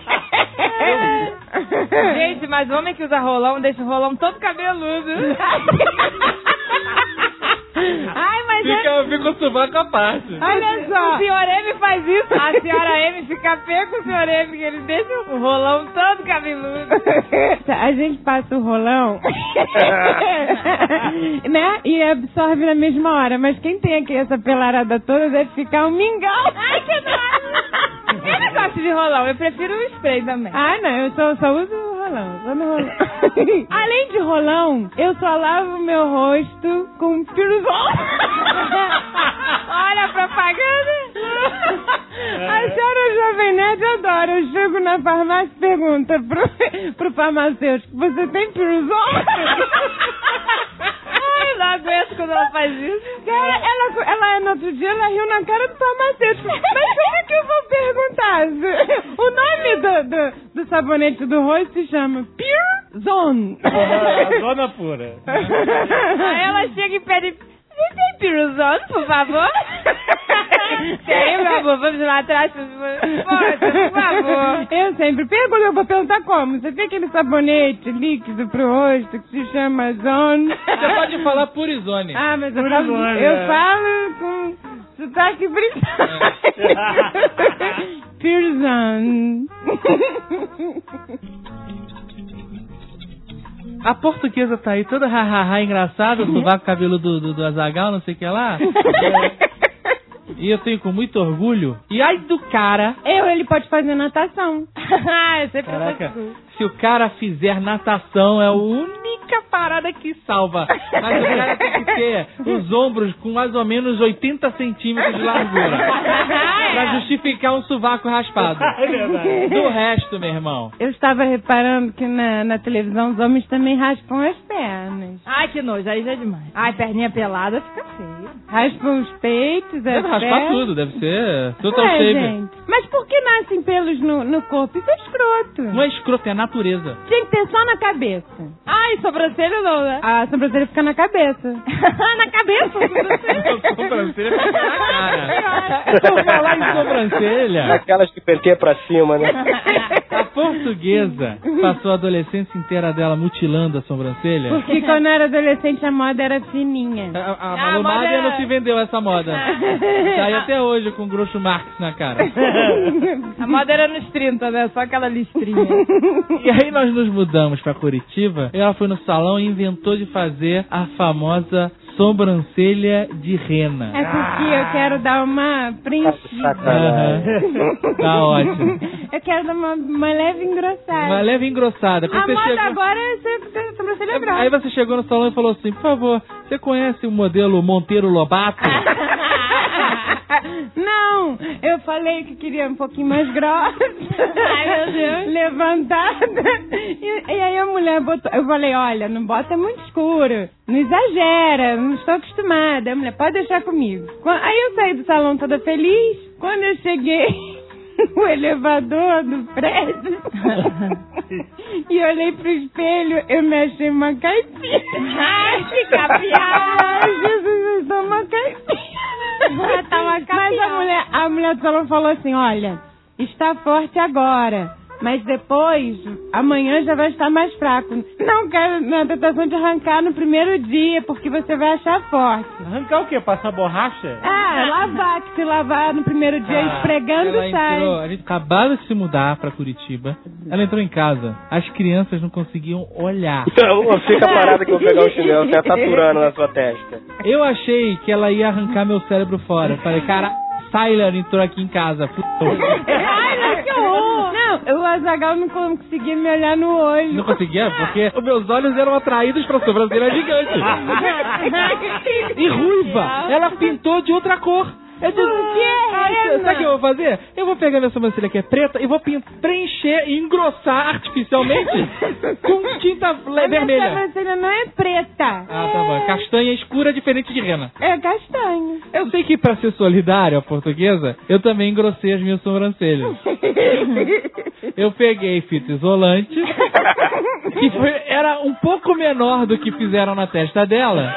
Speaker 3: Gente, mas o homem que usa rolão deixa o rolão todo cabeludo.
Speaker 5: Ai, mas
Speaker 6: Fica o sovaco à parte.
Speaker 5: olha só.
Speaker 3: O senhor M faz isso. A senhora M fica feia com o senhor M, que ele deixa o rolão todo cabeludo.
Speaker 5: A gente passa o rolão, né? E absorve na mesma hora. Mas quem tem aqui essa pelarada toda deve ficar um mingau.
Speaker 3: Ai, que nojo. Eu não gosto de rolão, eu prefiro o spray também.
Speaker 5: Ah, não, eu só uso o rolão, só no rolão. Além de rolão, eu só lavo meu rosto com piruzol.
Speaker 3: Olha a propaganda.
Speaker 5: A senhora Jovem Nerd adora. Eu chego na farmácia e pergunto pro farmacêutico, você tem piruzol?
Speaker 3: Ai, não aguento quando ela faz isso.
Speaker 5: Cara, ela no outro dia ela riu na cara do farmacêutico. Mas como é que eu vou perguntar? O nome do sabonete do rosto se chama Pure Zone.
Speaker 2: Zona pura.
Speaker 3: Aí ela chega e pede, você tem piruzone, por favor? Quer meu amor? Vamos lá atrás. Poxa, por favor.
Speaker 5: Eu sempre pergunto, eu vou perguntar como. Você tem aquele sabonete líquido pro rosto que se chama Zone?
Speaker 6: Você pode falar Purizone.
Speaker 5: Ah, mas eu
Speaker 2: Purizone,
Speaker 5: falo com sotaque britânico. Purizone.
Speaker 6: A portuguesa tá aí toda hahaha engraçada, o sovaco cabeludo do Azaghal, não sei o que lá. E eu tenho com muito orgulho. E ai do cara.
Speaker 5: Ele pode fazer natação.
Speaker 3: Eu sempre
Speaker 6: Caraca,
Speaker 3: faço.
Speaker 6: se o cara fizer natação, é a única parada que salva. Mas o cara tem que ter os ombros com mais ou menos 80 centímetros de largura. Pra justificar um sovaco raspado. Do resto, meu irmão.
Speaker 5: Eu estava reparando que na televisão os homens também raspam as pernas.
Speaker 3: Ai, que nojo, aí já é demais. Ai, perninha pelada fica feio.
Speaker 5: Raspam os peitos, as
Speaker 6: Deve raspar
Speaker 5: pernas.
Speaker 6: tudo, deve ser total
Speaker 5: Ué,
Speaker 6: shape.
Speaker 5: gente. Mas por que nascem pelos no corpo? Isso é escroto.
Speaker 6: Não é escroto, é a natureza.
Speaker 5: Tinha que ter só na cabeça.
Speaker 3: Ai, sobrancelha não, né?
Speaker 5: A sobrancelha fica na cabeça.
Speaker 3: Na cabeça, sobrancelha.
Speaker 6: Sobrancelha fica na cara. Por falar em sobrancelha,
Speaker 4: Aquelas que penteia pra cima, né?
Speaker 6: a portuguesa passou a adolescência inteira dela mutilando a sobrancelha.
Speaker 5: Porque quando eu era adolescente a moda era fininha.
Speaker 6: A
Speaker 3: A
Speaker 6: Malumada
Speaker 3: moda-
Speaker 6: não se vendeu essa moda. Tá aí até hoje com Groucho Marx na cara.
Speaker 3: A moda era nos 30, né? Só aquela listrinha.
Speaker 6: E aí nós nos mudamos pra Curitiba e ela foi no salão e inventou de fazer a famosa sobrancelha de rena.
Speaker 5: É porque eu quero dar uma preenchida.
Speaker 6: Aham. Tá ótimo.
Speaker 5: Eu quero dar uma leve engrossada.
Speaker 6: Uma leve engrossada.
Speaker 5: A
Speaker 6: Quando você
Speaker 5: moda
Speaker 6: chegou...
Speaker 5: agora é ser ter sobrancelha
Speaker 6: Aí
Speaker 5: grossa.
Speaker 6: você chegou no salão e falou assim, por favor, você conhece o modelo Monteiro Lobato?
Speaker 5: Não, eu falei que queria um pouquinho mais grossa. Ai, meu Deus. Levantada. E aí a mulher botou. Eu falei, olha, não bota muito escuro. Não exagera, não estou acostumada. A mulher, pode deixar comigo. Aí eu saí do salão toda feliz. Quando eu cheguei no elevador do prédio e olhei pro espelho, eu me achei uma caipira.
Speaker 3: Ai, que capial.
Speaker 5: Ai, Jesus, eu sou uma caipira.
Speaker 3: Tá uma
Speaker 5: Mas
Speaker 3: capial.
Speaker 5: a mulher do salão falou assim, olha, está forte agora, mas depois, amanhã já vai estar mais fraco. Não quero na tentação de arrancar no primeiro dia, porque você vai achar forte.
Speaker 2: Arrancar o quê? Passar borracha?
Speaker 5: Lavar, que se lavar no primeiro dia, esfregando,
Speaker 6: ela
Speaker 5: sai.
Speaker 6: entrou, a gente acabava de se mudar pra Curitiba. Ela entrou em casa. As crianças não conseguiam olhar.
Speaker 4: Então, fica parada que eu vou pegar o chinelo, você tá aturando na sua testa.
Speaker 6: Eu achei que ela ia arrancar meu cérebro fora. Falei, cara, Tyler entrou aqui em casa.
Speaker 5: Ai, não, que horror! Não, o Azaghal não conseguia me olhar no olho.
Speaker 6: Não conseguia, porque os meus olhos eram atraídos pra sobrancelha gigante. E ruiva. Ela pintou de outra cor. Eu disse,
Speaker 5: Por quê?
Speaker 6: sabe o que eu vou fazer? Eu vou pegar minha sobrancelha que é preta e vou preencher e engrossar artificialmente com tinta
Speaker 5: Mas
Speaker 6: vermelha.
Speaker 5: a sobrancelha não é preta.
Speaker 6: Ah, tá bom. Castanha escura diferente de rena.
Speaker 5: É castanho.
Speaker 6: Eu sei que pra ser solidária a portuguesa, eu também engrossei as minhas sobrancelhas. Eu peguei fita isolante, que era um pouco menor do que fizeram na testa dela,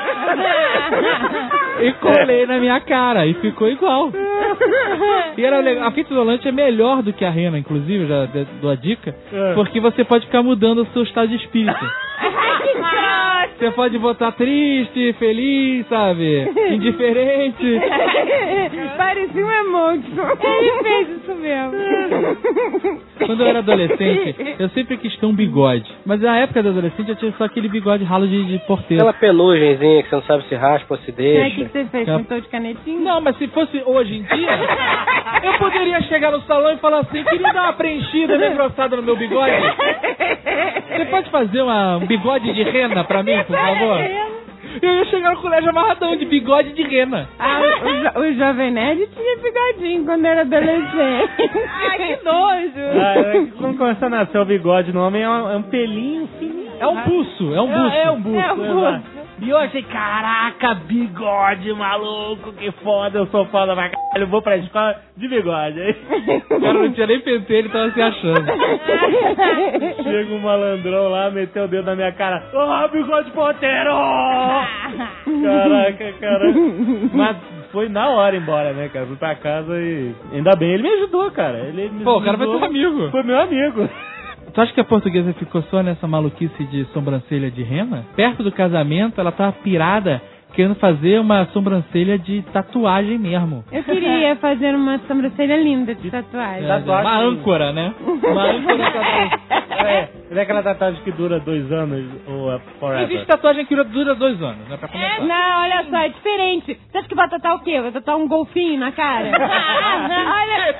Speaker 6: e colei na minha cara, e ficou igual. E era legal. A fita isolante é melhor do que a rena, inclusive, já dou a dica, porque você pode ficar mudando o seu estado de espírito. Você pode botar triste, feliz, sabe? Indiferente.
Speaker 5: Parecia um emoji. Ele fez isso mesmo.
Speaker 6: Quando eu era adolescente, eu sempre quis ter um bigode. Mas na época da adolescente eu tinha só aquele bigode ralo de porteiro.
Speaker 4: Aquela penugenzinha que você não sabe se raspa ou se
Speaker 5: Aí o
Speaker 4: deixa.
Speaker 5: que você fez? Pintou de canetinha?
Speaker 6: Não, mas se fosse hoje em dia, eu poderia chegar no salão e falar assim, queria dar uma preenchida, uma engrossada no meu bigode. Você pode fazer um bigode de rena pra mim, por favor? Eu ia chegar no colégio amarradão de bigode de rena.
Speaker 5: O Jovem Nerd tinha bigodinho quando era adolescente.
Speaker 3: Ai, que nojo.
Speaker 2: Quando começa a nascer o bigode no homem, é um pelinho fininho.
Speaker 6: É um buço, é um buço.
Speaker 2: É um buço.
Speaker 5: É um buço.
Speaker 2: exato. E eu achei, caraca, bigode, maluco, que foda, eu sou foda pra caralho, eu vou pra escola de bigode. Aí
Speaker 6: O cara não tinha nem penteio, ele tava se achando.
Speaker 2: chega um malandrão lá, meteu o dedo na minha cara, bigode ponteiro! Caraca, cara. Mas foi na hora embora, né, cara? Fui pra casa e... Ainda bem, ele me ajudou, cara. Ele me
Speaker 6: Pô, o cara foi teu amigo.
Speaker 2: Foi meu amigo.
Speaker 6: Tu acha que a portuguesa ficou só nessa maluquice de sobrancelha de rena? Perto do casamento, ela tava pirada, querendo fazer uma sobrancelha de tatuagem mesmo.
Speaker 5: Eu queria fazer uma sobrancelha linda de tatuagem.
Speaker 2: Tatuagem.
Speaker 6: Uma âncora, né? Uma âncora tatuagem.
Speaker 2: Não é aquela tatuagem que dura 2 anos ou é forever?
Speaker 6: Existe tatuagem que dura 2 anos, né? Pra começar.
Speaker 5: Não, olha só, é diferente. Você acha que vai tatuar o quê? Vai tatuar um golfinho na cara? Olha...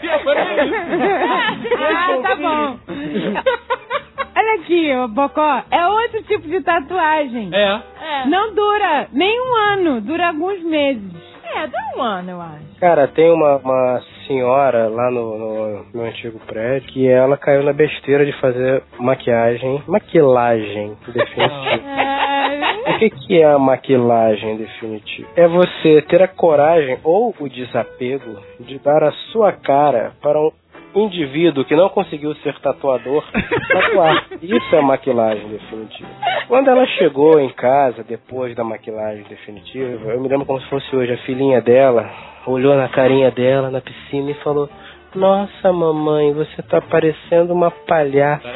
Speaker 5: tá bom. Olha aqui, ô Bocó, é outro tipo de tatuagem.
Speaker 6: É.
Speaker 5: Não dura nem 1 ano, dura alguns meses.
Speaker 3: Dura 1 ano, eu acho.
Speaker 4: Cara, tem uma senhora lá no meu antigo prédio que ela caiu na besteira de fazer maquilagem definitiva. O que é a maquilagem definitiva? É você ter a coragem ou o desapego de dar a sua cara para um indivíduo que não conseguiu ser tatuador tatuar. Isso é maquilagem definitiva. Quando ela chegou em casa, depois da maquilagem definitiva, eu me lembro como se fosse hoje, a filhinha dela olhou na carinha dela na piscina e falou: nossa, mamãe, você tá parecendo uma palhaça.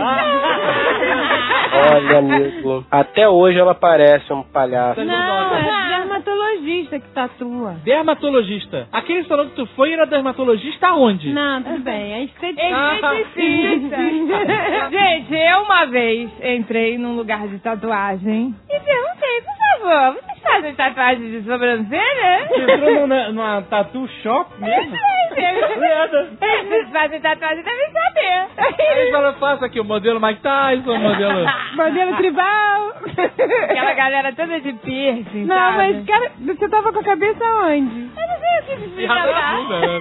Speaker 4: Olha, amigo, até hoje ela parece um palhaço.
Speaker 5: Não, é dermatologista que tatua.
Speaker 6: Dermatologista. Aquele salão que tu foi era dermatologista aonde?
Speaker 5: Não, tudo bem, é esteticista.
Speaker 3: Gente, eu uma vez entrei num lugar de tatuagem e perguntei, por favor, vocês fazem tatuagem de sobrancelha?
Speaker 2: Entrou numa tattoo shop mesmo?
Speaker 3: Vocês fazem tatuagem, devem saber.
Speaker 6: Eles falaram, faça aqui o modelo Mike Tyson, o modelo...
Speaker 5: Modelo tribal.
Speaker 3: Aquela galera toda de piercing,
Speaker 5: Não,
Speaker 3: sabe?
Speaker 5: mas, cara, você tava com a cabeça onde?
Speaker 3: Eu não sei o que
Speaker 6: E a bunda, né?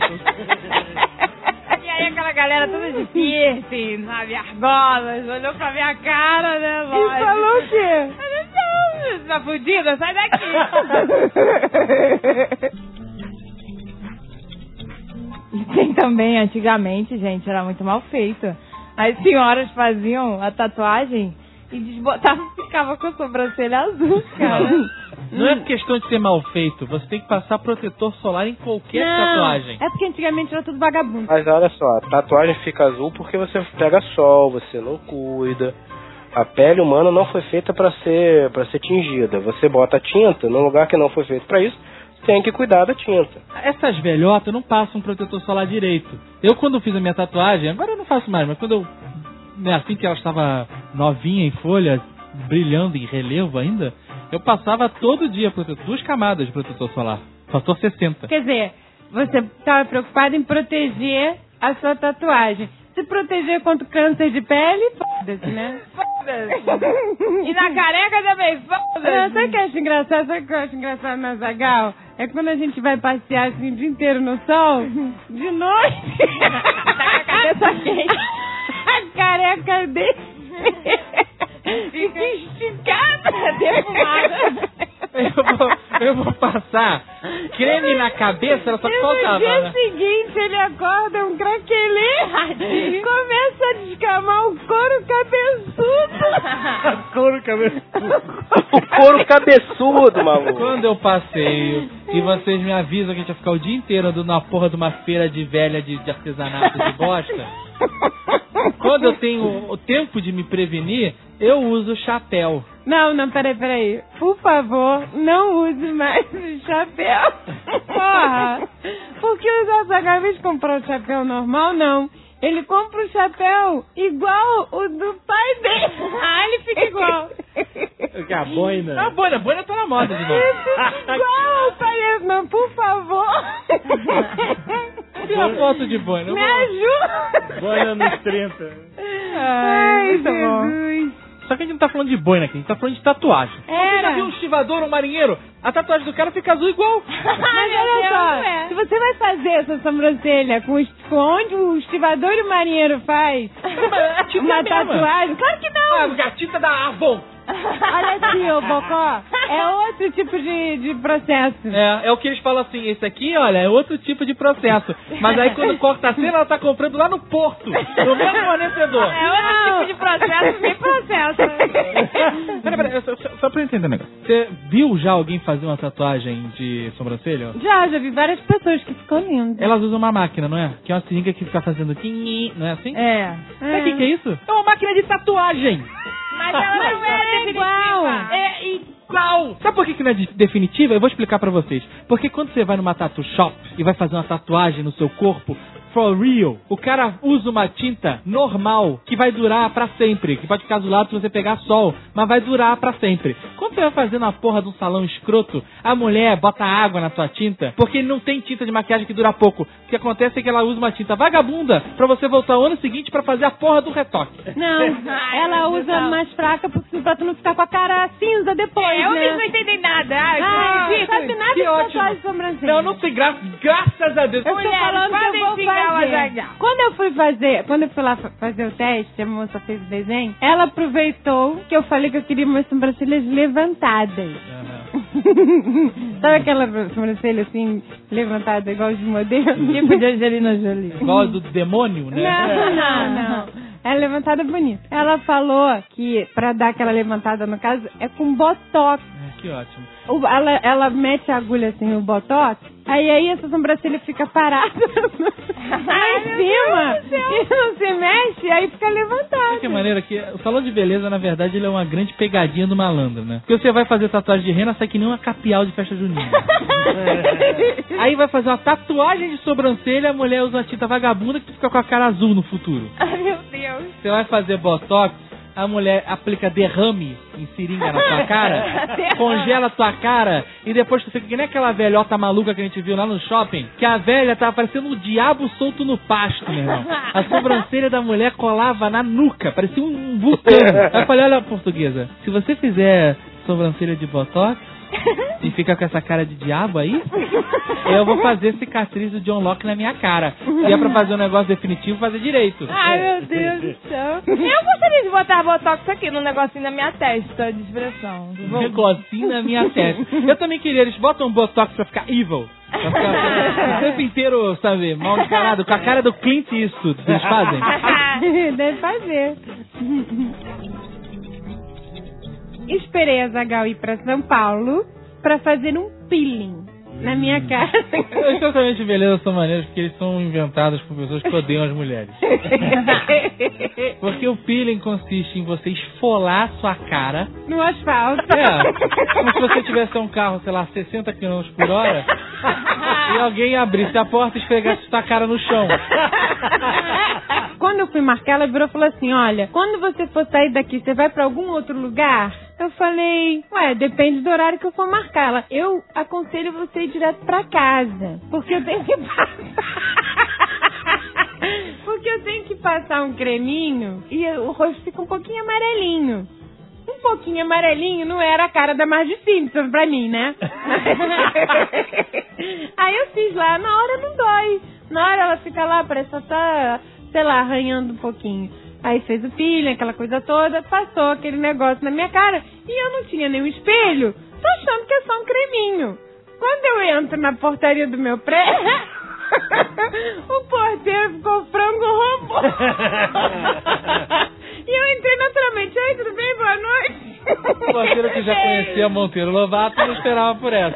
Speaker 3: E aí aquela galera toda de piercing, sabe, argolas, olhou pra minha cara, né,
Speaker 5: E
Speaker 3: lógico.
Speaker 5: falou o quê?
Speaker 3: Eu disse, não, tá fudida, sai daqui. E tem também, antigamente, gente, era muito mal feito. As senhoras faziam a tatuagem e desbotavam e ficava com a sobrancelha azul, cara.
Speaker 6: Não é questão de ser mal feito, você tem que passar protetor solar em qualquer tatuagem.
Speaker 5: É porque antigamente era tudo vagabundo.
Speaker 4: Mas olha só, a tatuagem fica azul porque você pega sol, você não cuida. A pele humana não foi feita para ser tingida. Você bota tinta num lugar que não foi feito para isso, tem que cuidar da tinta.
Speaker 6: Essas velhotas não passam protetor solar direito. Eu, quando fiz a minha tatuagem, agora eu não faço mais, mas quando eu, né, assim que ela estava novinha em folha, brilhando em relevo ainda, eu passava todo dia 2 camadas de protetor solar. Fator 60.
Speaker 5: Quer dizer, você estava preocupado em proteger a sua tatuagem. Se proteger contra o câncer de pele, foda-se, né?
Speaker 3: Foda-se. E na careca também, foda-se.
Speaker 5: Sabe o que eu acho engraçado? Sabe o que eu acho engraçado na Zagal? É quando a gente vai passear assim o dia inteiro no sol, de noite,
Speaker 3: Tá com a cabeça quente.
Speaker 5: a careca dele
Speaker 3: Fica esticada, defumada.
Speaker 6: Eu vou passar creme na cabeça, ela só
Speaker 5: E no
Speaker 6: faltava,
Speaker 5: dia
Speaker 6: né?
Speaker 5: seguinte ele acorda um craquelê, começa a descamar o couro cabeçudo.
Speaker 2: Couro cabeçudo.
Speaker 4: O couro cabeçudo, maluco.
Speaker 6: Quando eu passeio e vocês me avisam que a gente vai ficar o dia inteiro andando na porra de uma feira de velha de artesanato de bosta, quando eu tenho o tempo de me prevenir, eu uso chapéu.
Speaker 5: Não, peraí. Por favor, não use mais o chapéu. Porra! Porque o Azaghal, ao invés de comprar o chapéu normal, não. Ele compra o chapéu igual o do pai dele.
Speaker 3: Ah, ele fica igual.
Speaker 2: A boina.
Speaker 6: A boina tá na moda de novo.
Speaker 5: Igual o pai dele. Não, por favor.
Speaker 6: Tira a foto de boina.
Speaker 5: Me ajuda.
Speaker 2: Boina nos 30.
Speaker 5: Ai,
Speaker 3: muito bom.
Speaker 5: Jesus.
Speaker 6: Só que a gente não tá falando de boina aqui, a gente tá falando de tatuagem. Você já viu um estivador, um marinheiro? A tatuagem do cara fica azul igual.
Speaker 5: Mas olha só, se você vai fazer essa sobrancelha com onde o estivador e o marinheiro faz uma tatuagem, claro que não.
Speaker 6: Ah, gatita da Avon.
Speaker 5: Olha aqui, ô Bocó, é outro tipo de processo.
Speaker 6: É o que eles falam assim, esse aqui, olha, é outro tipo de processo. Mas aí quando corta a cena, ela tá comprando lá no porto, no mesmo fornecedor.
Speaker 3: É outro tipo nome de processo, nem processo.
Speaker 6: Peraí, só pra eu entender um negócio. Você viu já alguém fazer uma tatuagem de sobrancelha?
Speaker 5: Já vi várias pessoas que ficou lindo.
Speaker 6: Elas usam uma máquina, não é? Que é uma seringa que fica fazendo tinhi, não é assim?
Speaker 3: É.
Speaker 6: Sabe o que é isso? É uma máquina de tatuagem!
Speaker 3: Mas ela não é igual.
Speaker 6: É igual! Sabe por que não é definitiva? Eu vou explicar pra vocês. Porque quando você vai numa tattoo shop e vai fazer uma tatuagem no seu corpo, for real, o cara usa uma tinta normal que vai durar pra sempre, que pode ficar azulado se você pegar sol, mas vai durar pra sempre. Quando você vai fazer na porra de um salão escroto, a mulher bota água na tua tinta, porque não tem tinta de maquiagem que dura pouco. O que acontece é que ela usa uma tinta vagabunda pra você voltar o ano seguinte pra fazer a porra do retoque.
Speaker 5: Não, ela usa mais fraca pra tu não ficar com a cara cinza depois,
Speaker 3: Eu
Speaker 5: né?
Speaker 3: não entendi nada.
Speaker 5: Não sabe nada
Speaker 6: Que
Speaker 5: de
Speaker 6: ótimo.
Speaker 5: tatuagem de sobrancelha.
Speaker 6: Não sei, graças a Deus.
Speaker 5: Eu tô falando que eu vou fazer. Quando eu fui lá fazer o teste, a moça fez o desenho, ela aproveitou que eu falei que eu queria umas sobrancelhas levantadas. Sabe aquela sobrancelha assim, levantada igual de modelo? Tipo de Angelina Jolie.
Speaker 6: Igual a do demônio, né?
Speaker 5: Não. É levantada bonita. Ela falou que pra dar aquela levantada, no caso, é com botox.
Speaker 6: Que ótimo.
Speaker 5: Ela mete a agulha assim no botox, aí essa sobrancelha fica parada lá em cima e não se mexe, aí fica levantada.
Speaker 6: De que maneira que o salão de beleza, na verdade, ele é uma grande pegadinha do malandro, né? Porque você vai fazer tatuagem de rena, sai que nem uma capial de festa junina. Aí vai fazer uma tatuagem de sobrancelha, a mulher usa uma tinta vagabunda que fica com a cara azul no futuro.
Speaker 3: Ai, meu Deus.
Speaker 6: Você vai fazer botox, a mulher aplica derrame em seringa na tua cara, congela a tua cara e depois tu fica que nem aquela velhota maluca que a gente viu lá no shopping, que a velha tava parecendo um diabo solto no pasto, meu irmão. A sobrancelha da mulher colava na nuca, parecia um vulcão. Aí eu falei, olha, portuguesa, se você fizer sobrancelha de botox e fica com essa cara de diabo aí, eu vou fazer cicatriz do John Locke na minha cara. E é pra fazer um negócio definitivo, fazer direito.
Speaker 3: Ai, meu Deus do céu. Eu gostaria de botar botox aqui no negocinho na minha testa de expressão.
Speaker 6: Um negocinho na minha testa. Eu também queria, eles botam um botox pra ficar evil. Pra ficar o tempo inteiro, sabe, mal encarado, com a cara do Clint Eastwood. Eles fazem?
Speaker 5: Deve fazer. Esperei a Zagal ir pra São Paulo pra fazer um peeling na minha cara.
Speaker 6: Os tratamentos de beleza são maneiros porque eles são inventados por pessoas que odeiam as mulheres. Porque o peeling consiste em você esfolar sua cara
Speaker 5: no asfalto.
Speaker 6: Como se você tivesse um carro, sei lá, 60 km por hora e alguém abrisse a porta e esfregasse sua cara no chão.
Speaker 5: Quando eu fui marcar, ela virou e falou assim, olha, quando você for sair daqui, você vai pra algum outro lugar? Eu falei, depende do horário que eu for marcar. Ela, eu aconselho você ir direto pra casa, porque eu tenho que passar um creminho e o rosto fica um pouquinho amarelinho. Um pouquinho amarelinho não era a cara da Marge Simpson pra mim, né? Aí eu fiz lá, na hora não dói. Na hora ela fica lá, parece que tá, sei lá, arranhando um pouquinho. Aí fez o peeling, aquela coisa toda, passou aquele negócio na minha cara e eu não tinha nenhum espelho. Tô achando que é só um creminho. Quando eu entro na portaria do meu prédio, o porteiro ficou frango robô. E eu entrei naturalmente. Oi, tudo bem? Boa noite.
Speaker 6: O porteiro que já conhecia Monteiro Lobato não esperava por essa.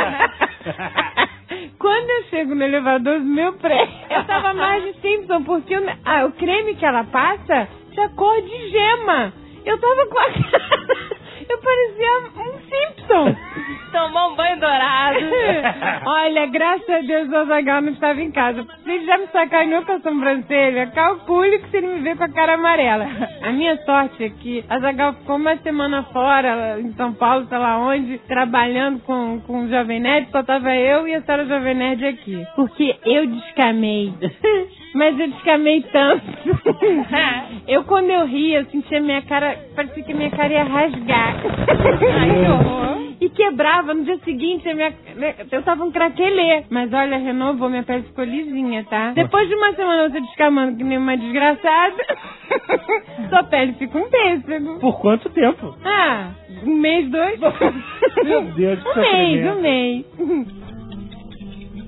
Speaker 5: Quando eu chego no elevador do meu prédio, eu tava mais de Simpson, porque o creme que ela passa tinha cor de gema. Eu tava com a cara... Eu parecia um Simpson.
Speaker 3: Tomou um banho dourado.
Speaker 5: Olha, graças a Deus o Azaghal não estava em casa. Se ele já me sacaneou com a sobrancelha, calcule que se ele me ver com a cara amarela. A minha sorte é que a Azaghal ficou uma semana fora, em São Paulo, sei lá onde, trabalhando com o Jovem Nerd, só tava eu e a senhora Jovem Nerd aqui. Porque eu descamei. Mas eu descamei tanto. Quando eu ria, eu sentia minha cara, parecia que minha cara ia rasgar. Ai, que horror. E quebrava, no dia seguinte eu tava um craquelê. Mas olha, renovou, minha pele ficou lisinha, tá? Depois de uma semana você descamando que nem uma desgraçada, sua pele fica um pêssego.
Speaker 2: Por quanto tempo?
Speaker 5: Um mês, 2.
Speaker 2: Meu Deus, que
Speaker 5: um mês.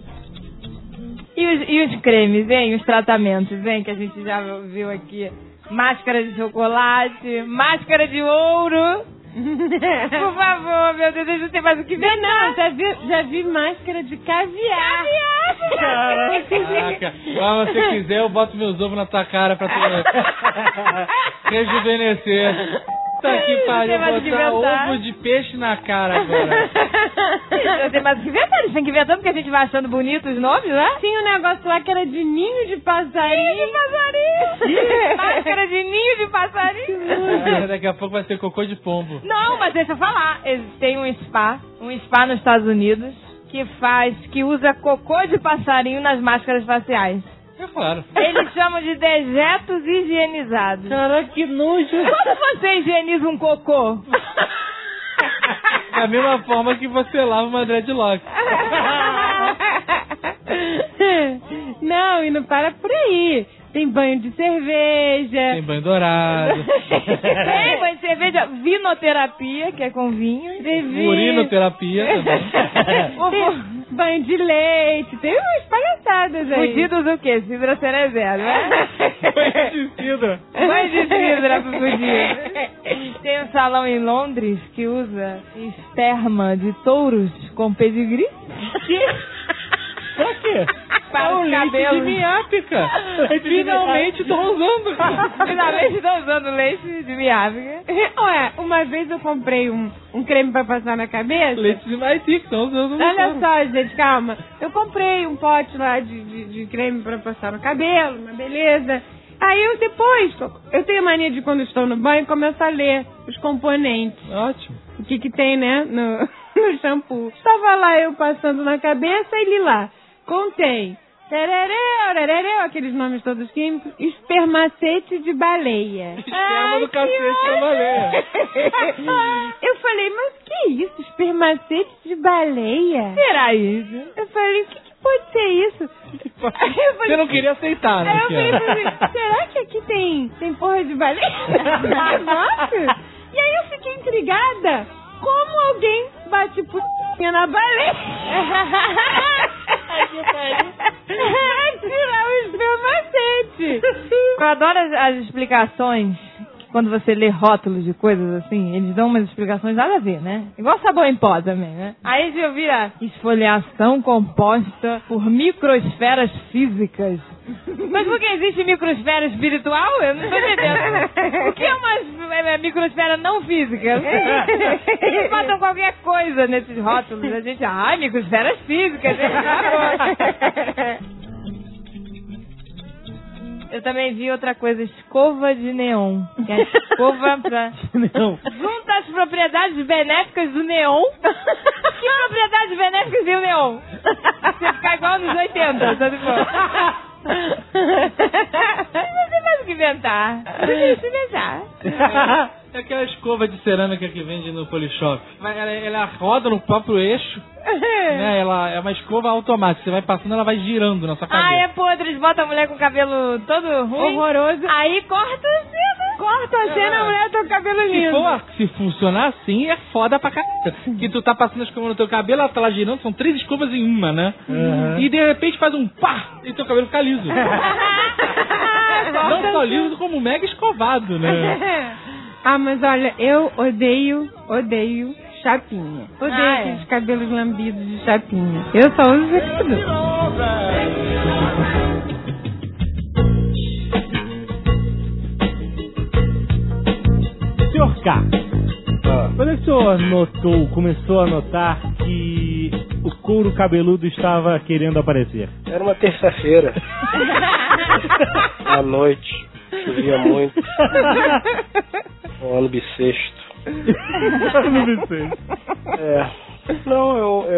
Speaker 3: E os cremes, hein? Os tratamentos, hein? Que a gente já viu aqui. máscara de chocolate, máscara de ouro. Por favor, meu Deus, deixa eu ter mais o que ver.
Speaker 5: Não, já vi máscara de caviar.
Speaker 6: Caraca, se você quiser, eu boto meus ovos na tua cara pra tu rejuvenescer. Puta que pariu, botar ovo de peixe na cara agora.
Speaker 3: Não tem mais o que inventar, eles têm que inventar porque a gente vai achando bonitos os nomes, né?
Speaker 5: Tinha um negócio lá que era de ninho de passarinho.
Speaker 3: Ninho de passarinho! Máscara de ninho de passarinho!
Speaker 6: Daqui a pouco vai ser cocô de pombo.
Speaker 3: Não, mas deixa eu falar. Eles têm um spa nos Estados Unidos que usa cocô de passarinho nas máscaras faciais.
Speaker 6: É claro.
Speaker 3: Eles chamam de dejetos higienizados.
Speaker 2: Caraca, que nojo.
Speaker 3: Como você higieniza um cocô?
Speaker 6: Da mesma forma que você lava uma dreadlock.
Speaker 5: Não, e não para por aí. Tem banho de cerveja.
Speaker 6: Tem banho dourado.
Speaker 3: Tem banho de cerveja, vinoterapia, que é com vinho.
Speaker 6: Urinoterapia também.
Speaker 5: Banho de leite. Tem umas palhaçadas aí.
Speaker 3: Fudidos o quê? Fibra cerebelo, né?
Speaker 6: Banho de cidra.
Speaker 3: Banho de cidra pro fudido. Tem um salão em Londres que usa esperma de touros com pedigree.
Speaker 6: Pra quê?
Speaker 3: Para os
Speaker 6: leite
Speaker 3: cabelos.
Speaker 6: de miápica. Finalmente estão usando.
Speaker 3: Finalmente estão usando leite de miápica.
Speaker 5: Ué, uma vez eu comprei um creme pra passar na cabeça.
Speaker 6: Leite de Maiti, que estão usando.
Speaker 5: Olha só, gente, calma. Eu comprei um pote lá de creme pra passar no cabelo, uma beleza. Aí eu tenho mania de quando estou no banho, começo a ler os componentes.
Speaker 6: Ótimo.
Speaker 5: O que tem, né, no shampoo. Estava lá eu passando na cabeça e li lá. Contém tererê, aqueles nomes todos químicos, espermacete de baleia.
Speaker 6: Esperma do cacete da baleia.
Speaker 5: Eu falei, mas o que é isso? Espermacete de baleia?
Speaker 3: Será isso?
Speaker 5: Eu falei, o que pode ser isso?
Speaker 6: Você não queria aceitar, né?
Speaker 5: Aí eu falei assim, será que aqui tem porra de baleia? Nossa! E aí eu fiquei intrigada. Como alguém bate putinha na baleia? Tirar o espermacete.
Speaker 3: Eu adoro as explicações. Quando você lê rótulos de coisas assim, eles dão umas explicações nada a ver, né? Igual sabão em pó também, né? Aí eu vi a esfoliação composta por microsferas físicas. Mas por que existe microsfera espiritual? Eu não tô entendendo. O que é uma microsfera não física? Eles botam qualquer coisa nesses rótulos. A gente, microsferas físicas. Eu também vi outra coisa, escova de neon. Que é escova pra...
Speaker 2: Não.
Speaker 3: Junta as propriedades benéficas do neon. Que propriedades benéficas tem o neon? Você ficar igual nos 80, tá de boa. Não tem mais o que inventar. Deixa eu inventar.
Speaker 6: É aquela escova de cerâmica que vende no Polishop. Ela roda no próprio eixo, né? Ela é uma escova automática. Você vai passando, ela vai girando na sua cabeça.
Speaker 3: É podre. Eles botam a mulher com o cabelo todo ruim.
Speaker 5: Horroroso.
Speaker 3: Aí corta a cena.
Speaker 5: Corta a cena, a mulher tá com o cabelo lindo.
Speaker 6: Se funcionar assim, é foda pra caralho. Que tu tá passando a escova no teu cabelo, ela tá lá girando, são 3 escovas em uma, né?
Speaker 2: Uhum.
Speaker 6: E de repente faz um pá e teu cabelo fica liso. Não só liso, como mega escovado, né?
Speaker 5: Mas olha, eu odeio chapinha. Odeio aqueles cabelos lambidos de chapinha. Eu só uso aquilo.
Speaker 2: Sr. K, quando é que o senhor começou a notar que o couro cabeludo estava querendo aparecer?
Speaker 4: Era uma terça-feira. À noite. Chovia muito. Um ano bissexto. Não,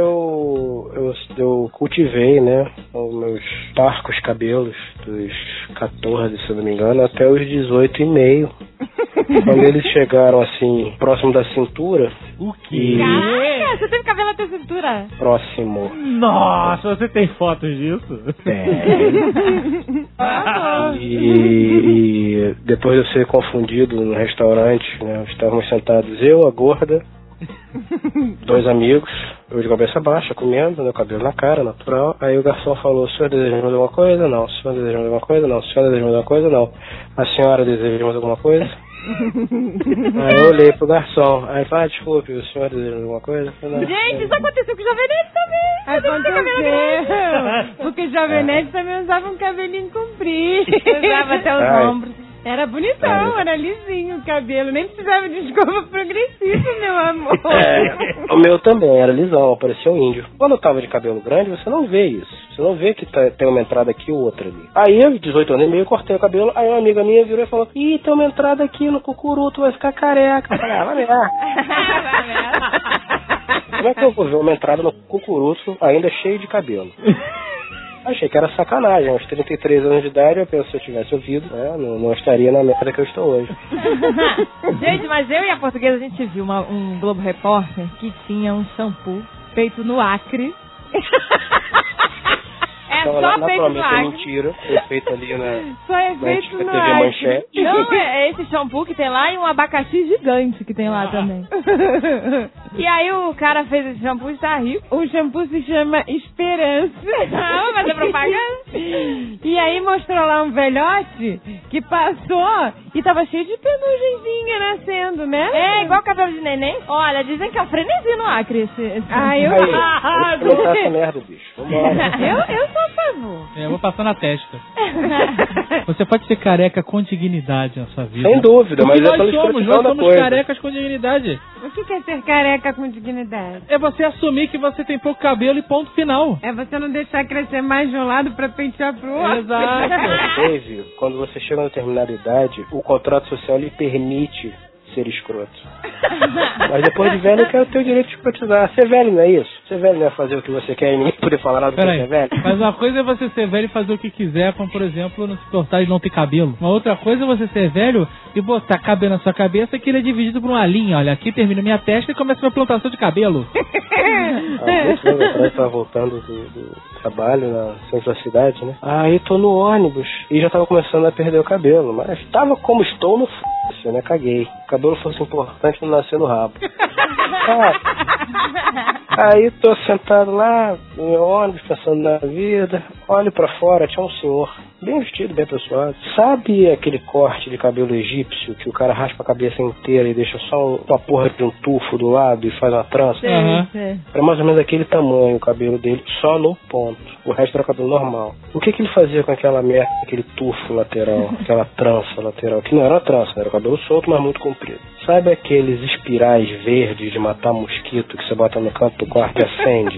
Speaker 4: eu cultivei, né, os meus parcos cabelos dos 14, se eu não me engano, até os 18,5. Quando eles chegaram assim, próximo da cintura.
Speaker 2: O quê?
Speaker 3: Caraca, você teve cabelo até a cintura?
Speaker 4: Próximo.
Speaker 2: Nossa, você tem fotos disso?
Speaker 4: E depois de eu ser confundido no restaurante, né, estávamos sentados eu, a gorda, 2 amigos, Eu de cabeça baixa, comendo, meu cabelo na cara, natural. Aí o garçom falou, o senhor deseja mais alguma coisa? Não. O senhor deseja mais alguma coisa? Não. O senhor deseja mais alguma coisa? Não. A senhora deseja mais alguma coisa? Aí eu olhei pro garçom. Aí ele falou, desculpe, o senhor deseja alguma coisa? Falei, não.
Speaker 3: Gente, isso aconteceu com o Jovem Nerd também.
Speaker 5: Aconteceu. Porque o Jovem Nerd também usava um cabelinho comprido.
Speaker 3: Usava até os ombros.
Speaker 5: Era bonitão, era lisinho o cabelo. Nem precisava de escova progressiva, meu amor.
Speaker 4: O meu também era lisão, parecia um índio. Quando eu tava de cabelo grande, você não vê isso. Você não vê que tem uma entrada aqui ou outra ali. Aí eu, 18 anos e meio, cortei o cabelo. Aí uma amiga minha virou e falou, ih, tem uma entrada aqui no cucuru, tu vai ficar careca. Eu falei, vai merda. Como é que eu vou ver uma entrada no cucuruto ainda cheio de cabelo? Achei que era sacanagem. Aos 33 anos de idade, eu penso, se eu tivesse ouvido, né, não estaria na merda que eu estou hoje.
Speaker 3: Gente, mas eu e a Portuguesa, a gente viu um Globo Repórter que tinha um shampoo feito no Acre.
Speaker 4: Então,
Speaker 3: só feito no
Speaker 4: naturalmente é
Speaker 3: Acre.
Speaker 4: mentira. Foi feito ali
Speaker 5: Só é feito no
Speaker 4: TV
Speaker 5: Acre.
Speaker 4: Manchete.
Speaker 3: Não, é esse shampoo que tem lá e um abacaxi gigante que tem lá também. E aí o cara fez esse shampoo e tá rico.
Speaker 5: O shampoo se chama Esperança.
Speaker 3: Não, mas é propaganda.
Speaker 5: E aí mostrou lá um velhote que passou e tava cheio de penugenzinha nascendo, né?
Speaker 3: É, igual cabelo de neném. Olha, dizem que é um frenesi no Acre esse.
Speaker 5: Ai, eu
Speaker 4: Aí, vou experimentar essa merda, bicho. Vambora.
Speaker 5: eu sou a favor.
Speaker 6: Eu vou passar na testa. Você pode ser careca com dignidade na sua vida.
Speaker 4: Sem dúvida, mas
Speaker 6: Porque
Speaker 4: é pela
Speaker 6: nós
Speaker 4: expressão da
Speaker 6: somos
Speaker 4: coisa.
Speaker 6: carecas com dignidade.
Speaker 5: O que é ser careca com dignidade?
Speaker 6: É você assumir que você tem pouco cabelo e ponto final.
Speaker 5: É você não deixar crescer mais de um lado pra pentear pro outro.
Speaker 6: Exato.
Speaker 4: Dave, quando você chega a uma determinada idade, o contrato social lhe permite ser escroto. Mas depois de velho, eu quero ter o direito de escrotizar. Ser velho não é isso? Ser velho não é fazer o que você quer e ninguém poder falar nada porque você é velho?
Speaker 6: Mas uma coisa é você ser velho e fazer o que quiser, como por exemplo, não se importar de não ter cabelo. Uma outra coisa é você ser velho e botar cabelo na sua cabeça que ele é dividido por uma linha. Olha, aqui termina minha testa e começa minha plantação de cabelo.
Speaker 4: Muitos anos atrás, eu tava voltando do trabalho na centro da cidade, né? Aí tô no ônibus e já tava começando a perder o cabelo. Mas tava como estou no f***, né? Caguei. O cabelo fosse importante, não nascer no rabo. Aí tô sentado lá no meu ônibus, pensando na vida. Olho pra fora, tinha um senhor, bem vestido, bem pessoado. Sabe aquele corte de cabelo egípcio que o cara raspa a cabeça inteira e deixa só uma porra de um tufo do lado e faz uma trança?
Speaker 6: Uhum.
Speaker 4: Era mais ou menos aquele tamanho o cabelo dele, só no ponto. O resto era cabelo normal. O que ele fazia com aquela merda, aquele tufo lateral, aquela trança lateral? Que não era uma trança, era cabelo solto, mas muito comprido. Sabe aqueles espirais verdes de matar mosquito que você bota no canto do quarto e acende?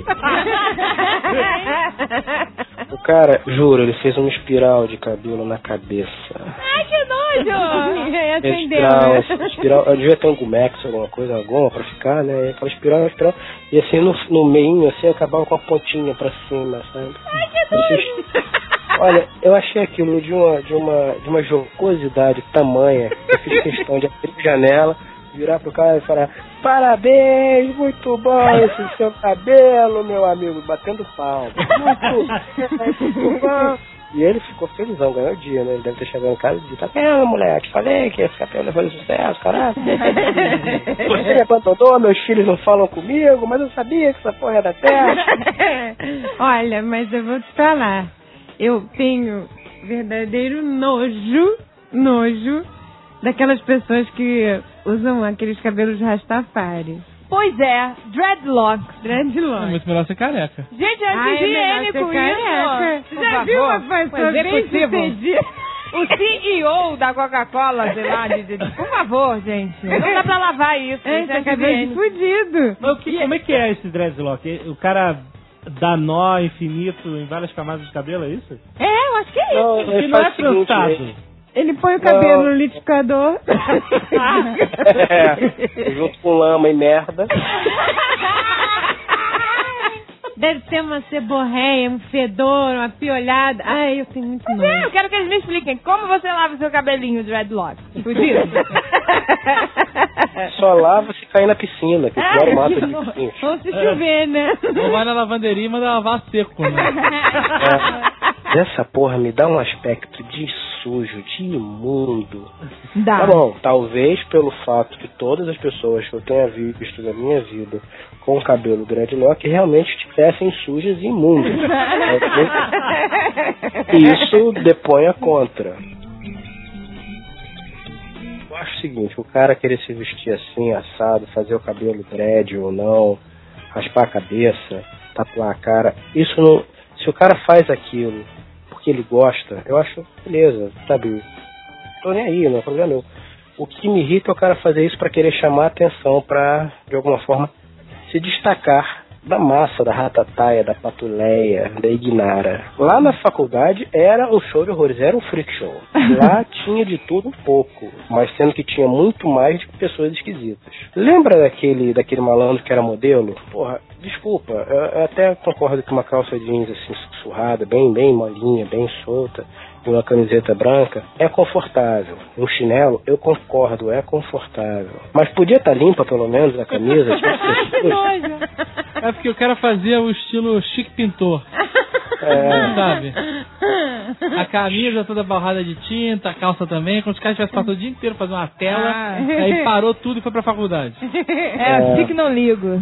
Speaker 4: O cara, juro, ele fez uma espiral de cabelo na cabeça.
Speaker 3: Ai, que nojo!
Speaker 4: Espiral, eu devia ter um Gumex, alguma coisa, goma pra ficar, né? Aquela espiral, e assim no meio, assim, acabava com a pontinha pra cima, sabe?
Speaker 3: Ai, que nojo!
Speaker 4: Olha, eu achei aquilo de uma jocosidade tamanha. Eu fiz questão de abrir a janela, virar pro cara e falar: parabéns, muito bom esse seu cabelo, meu amigo, batendo palma. Muito bom. E ele ficou felizão, ganhou o dia, né? Ele deve ter chegado em casa e dito: tá vendo, moleque? Falei que esse cabelo ia fazer sucesso, caralho. Você me abandonou, meus filhos não falam comigo, mas eu sabia que essa porra era da terra.
Speaker 5: Olha, mas eu vou te falar. Eu tenho verdadeiro nojo daquelas pessoas que usam aqueles cabelos Rastafari.
Speaker 3: Pois é, dreadlocks.
Speaker 6: É muito melhor ser careca.
Speaker 3: Gente, eu atingi ele com isso.
Speaker 5: Você já viu uma pessoa bem sucedida?
Speaker 3: O CEO da Coca-Cola, sei lá, por favor, gente. Não dá pra lavar isso.
Speaker 5: Esse cabelo fudido.
Speaker 2: Mas como é que é esse dreadlock? O cara dá nó infinito em várias camadas de cabelo, é isso?
Speaker 3: É, eu acho que é isso.
Speaker 4: Não,
Speaker 2: Porque não é trançado.
Speaker 5: Ele põe o cabelo no liquidificador.
Speaker 4: Junto com lama e merda.
Speaker 5: Deve ser uma ceborréia, um fedor, uma piolhada. Ai, eu tenho muito nojo.
Speaker 3: Eu quero que eles me expliquem como você lava o seu cabelinho dreadlock. Fudido.
Speaker 4: Só lava se cair na piscina, que pior mata de piscina.
Speaker 5: Ou se chover, né?
Speaker 6: Ou vai na lavanderia e manda lavar seco, né?
Speaker 4: essa porra me dá um aspecto de sujo, de imundo.
Speaker 3: Dá.
Speaker 4: Tá bom, talvez pelo fato de todas as pessoas que eu tenha visto na minha vida com cabelo dreadlock realmente estivessem sujas e imundas. Isso depõe a contra. Eu acho o seguinte, o cara querer se vestir assim, assado, fazer o cabelo dread ou não, raspar a cabeça, tatuar a cara, isso não... Se o cara faz aquilo porque ele gosta, eu acho, beleza, sabe? Tô nem aí, não é problema meu. O que me irrita é o cara fazer isso pra querer chamar a atenção, pra, de alguma forma, se destacar da massa, da ratataia, da patuleia, da ignara. Lá na faculdade era um show de horrores, era um freak show. Lá tinha de tudo um pouco, mas sendo que tinha muito mais de pessoas esquisitas. Lembra daquele malandro que era modelo? Porra, desculpa, eu até concordo que uma calça jeans assim, surrada, bem molinha, bem solta, e uma camiseta branca, é confortável. Um chinelo, eu concordo, é confortável. Mas podia estar limpa, pelo menos, a camisa.
Speaker 6: É porque o cara fazia o estilo chique pintor. Sabe? A camisa toda borrada de tinta, a calça também. Quando os caras tivessem passado o dia inteiro fazendo uma tela, aí parou tudo e foi pra faculdade.
Speaker 3: Chique não ligo.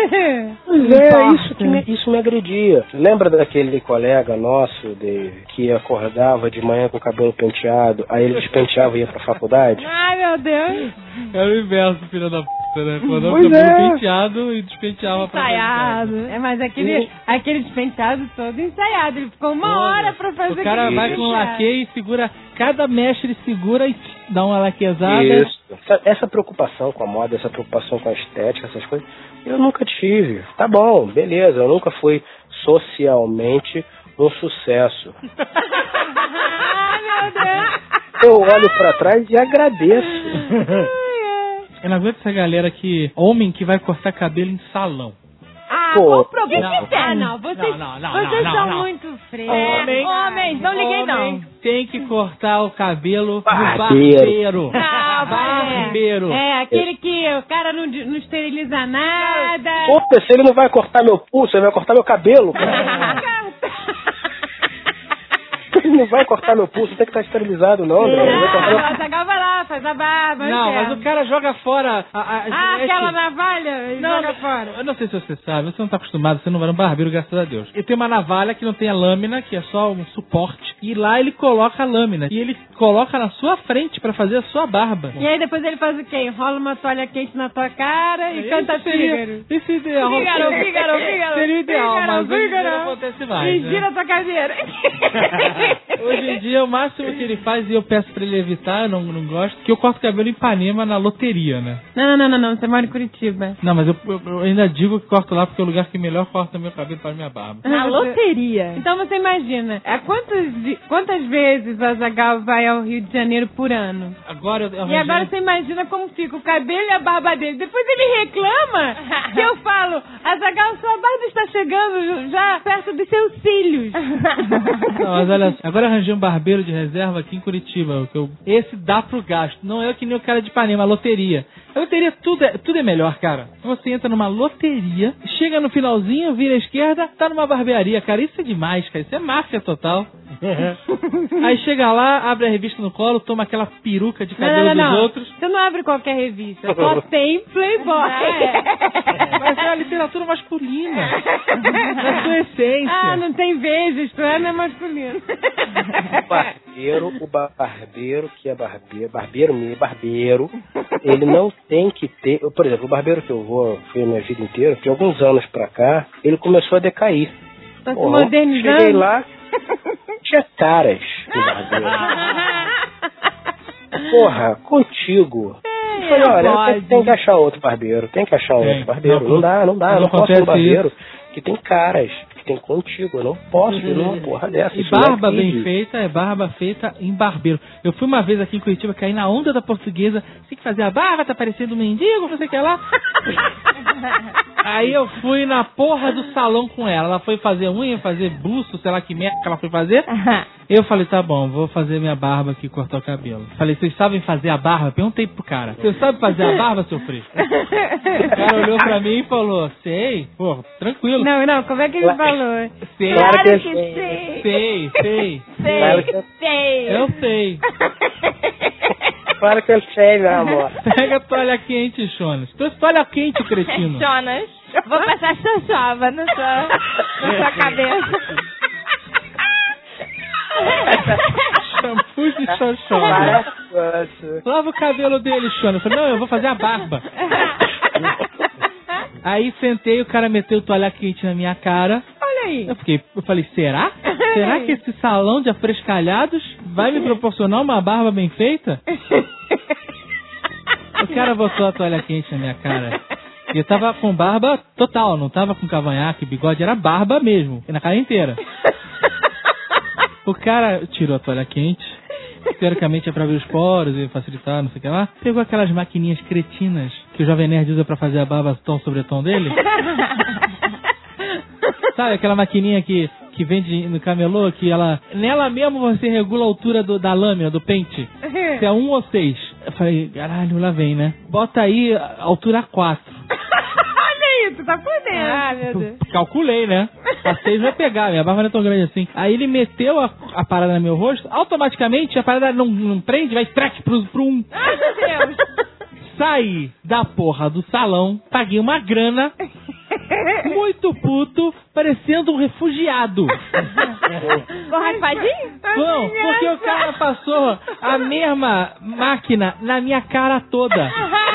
Speaker 4: Isso me agredia. Lembra daquele colega nosso, Dave, que acordava de manhã com o cabelo penteado, aí ele despenteava e ia pra faculdade?
Speaker 3: Ai, meu Deus.
Speaker 6: É o inverso, filho da puta, né? Quando o cabelo penteado e despenteava pra
Speaker 5: Ensaiado. Mas aquele despenteado todo ensaiado. Ele ficou uma hora pra fazer.
Speaker 6: O cara vai com laque e segura, cada mecha ele segura e dá uma laquezada.
Speaker 4: Isso. Essa preocupação com a moda, essa preocupação com a estética, essas coisas, eu nunca tive. Tá bom, beleza, eu nunca fui socialmente um sucesso.
Speaker 5: Ai, meu Deus.
Speaker 4: Eu olho pra trás e agradeço.
Speaker 6: Eu não aguento essa galera homem que vai cortar cabelo em salão.
Speaker 5: Qual o problema?
Speaker 6: Não,
Speaker 5: Vocês são muito frescos. Homens, não liguei não.
Speaker 6: Tem que cortar o cabelo no barbeiro.
Speaker 5: Barbeiro. Aquele que o cara não esteriliza nada.
Speaker 4: Puta, se ele não vai cortar meu pulso, ele vai cortar meu cabelo, cara. Ele não vai cortar meu pulso, tem que estar esterilizado, não, André.
Speaker 5: Vai lá, faz a barba.
Speaker 6: Não, mas o cara joga fora
Speaker 5: aquela navalha, joga fora.
Speaker 6: Eu não sei se você sabe, você não tá acostumado, você não vai no barbeiro, graças a Deus. Ele tem uma navalha que não tem a lâmina, que é só um suporte, e lá ele coloca a lâmina, e ele coloca na sua frente pra fazer a sua barba.
Speaker 5: E aí depois ele faz o quê? Enrola uma toalha quente na tua cara e canta Fígaro.
Speaker 6: Isso é ideal.
Speaker 5: Fígaro.
Speaker 6: Seria ideal, mas hoje não acontece mais.
Speaker 5: E gira a tua cadeira.
Speaker 6: Hoje em dia, o máximo que ele faz, e eu peço pra ele evitar, eu não gosto, que eu corto cabelo em Ipanema na loteria, né?
Speaker 5: Não, você mora em Curitiba.
Speaker 6: Não, mas eu ainda digo que corto lá porque é o lugar que melhor corta meu cabelo para minha barba.
Speaker 3: Na loteria?
Speaker 5: Então você imagina, quantas vezes o Azaghal vai ao Rio de Janeiro por ano?
Speaker 6: Agora
Speaker 5: você imagina como fica o cabelo e a barba dele. Depois ele reclama que eu falo, Azaghal, sua barba está chegando já perto dos seus cílios.
Speaker 6: Não, mas olha, agora eu arranjei um barbeiro de reserva aqui em Curitiba. Esse dá pro gasto. Não é que nem o cara de Ipanema, a loteria. A loteria tudo é melhor, cara. Você entra numa loteria, chega no finalzinho, vira à esquerda, tá numa barbearia, cara. Isso é demais, cara. Isso é máfia total. Aí chega lá, abre a revista no colo, toma aquela peruca de cabelo dos outros.
Speaker 5: Você não abre qualquer revista, só tem Playboy.
Speaker 6: Mas é a literatura masculina. Na sua essência.
Speaker 5: Não tem vezes, tu não é masculino.
Speaker 4: O barbeiro que é barbeiro, ele não tem que ter... Por exemplo, o barbeiro que eu fui a minha vida inteira, de alguns anos pra cá, ele começou a decair.
Speaker 5: Tá se modernizando?
Speaker 4: Cheguei lá, tinha caras no barbeiro. Porra, contigo. Eu falei, olha, tem que achar outro barbeiro. Não dá, eu não posso ir no barbeiro que tem caras, que tem contigo. Eu não posso ir numa porra dessa.
Speaker 6: E barba bem feita é barba feita em barbeiro. Eu fui uma vez aqui em Curitiba, caí na onda da portuguesa, tem que fazer a barba, tá parecendo um mendigo, não sei o que lá. Aí eu fui na porra do salão com ela. Ela foi fazer unha, fazer busto, sei lá que merda que ela foi fazer. Eu falei, tá bom, vou fazer minha barba aqui, cortar o cabelo. Falei, vocês sabem fazer a barba? Perguntei pro cara. Você sabe fazer a barba, seu fresco? O cara olhou pra mim e falou, sei. Pô, tranquilo.
Speaker 5: Não, como é que ele falou?
Speaker 6: Sei.
Speaker 4: Claro que
Speaker 6: Sei.
Speaker 3: Sei.
Speaker 6: Eu sei.
Speaker 4: Claro que eu sei, meu amor.
Speaker 6: Pega a toalha quente, Jonas. Trouxe toalha quente, cretino.
Speaker 3: Jonas, vou passar xoxova na sua cabeça.
Speaker 6: Shampoo de xoxova. Lava o cabelo dele, Jonas. Eu falei, não, eu vou fazer a barba. Aí sentei, o cara meteu toalha quente na minha cara.
Speaker 5: Olha aí.
Speaker 6: Eu falei, será? Será que esse salão de afrescalhados vai me proporcionar uma barba bem feita? O cara botou a toalha quente na minha cara. E eu tava com barba total, não tava com cavanhaque, bigode, era barba mesmo, na cara inteira. O cara tirou a toalha quente, teoricamente é pra abrir os poros e facilitar, não sei o que lá. Pegou aquelas maquininhas cretinas que o Jovem Nerd usa pra fazer a barba tom sobre tom dele. Sabe, aquela maquininha que vende no camelô, que nela mesmo você regula a altura da lâmina, do pente. Se é 1 ou 6. Eu falei, caralho, lá vem, né? Bota aí a altura 4.
Speaker 5: Olha aí, tu tá por dentro.
Speaker 3: Ah, meu Deus.
Speaker 6: Calculei, né? A 6 vai pegar, minha barba não é tão grande assim. Aí ele meteu a parada no meu rosto, automaticamente a parada não prende, vai track pro 1.
Speaker 3: Ai, meu Deus.
Speaker 6: Saí da porra do salão, paguei uma grana, muito puto, parecendo um refugiado.
Speaker 3: Com raspadinho?
Speaker 6: Não, porque o cara passou a mesma máquina na minha cara toda.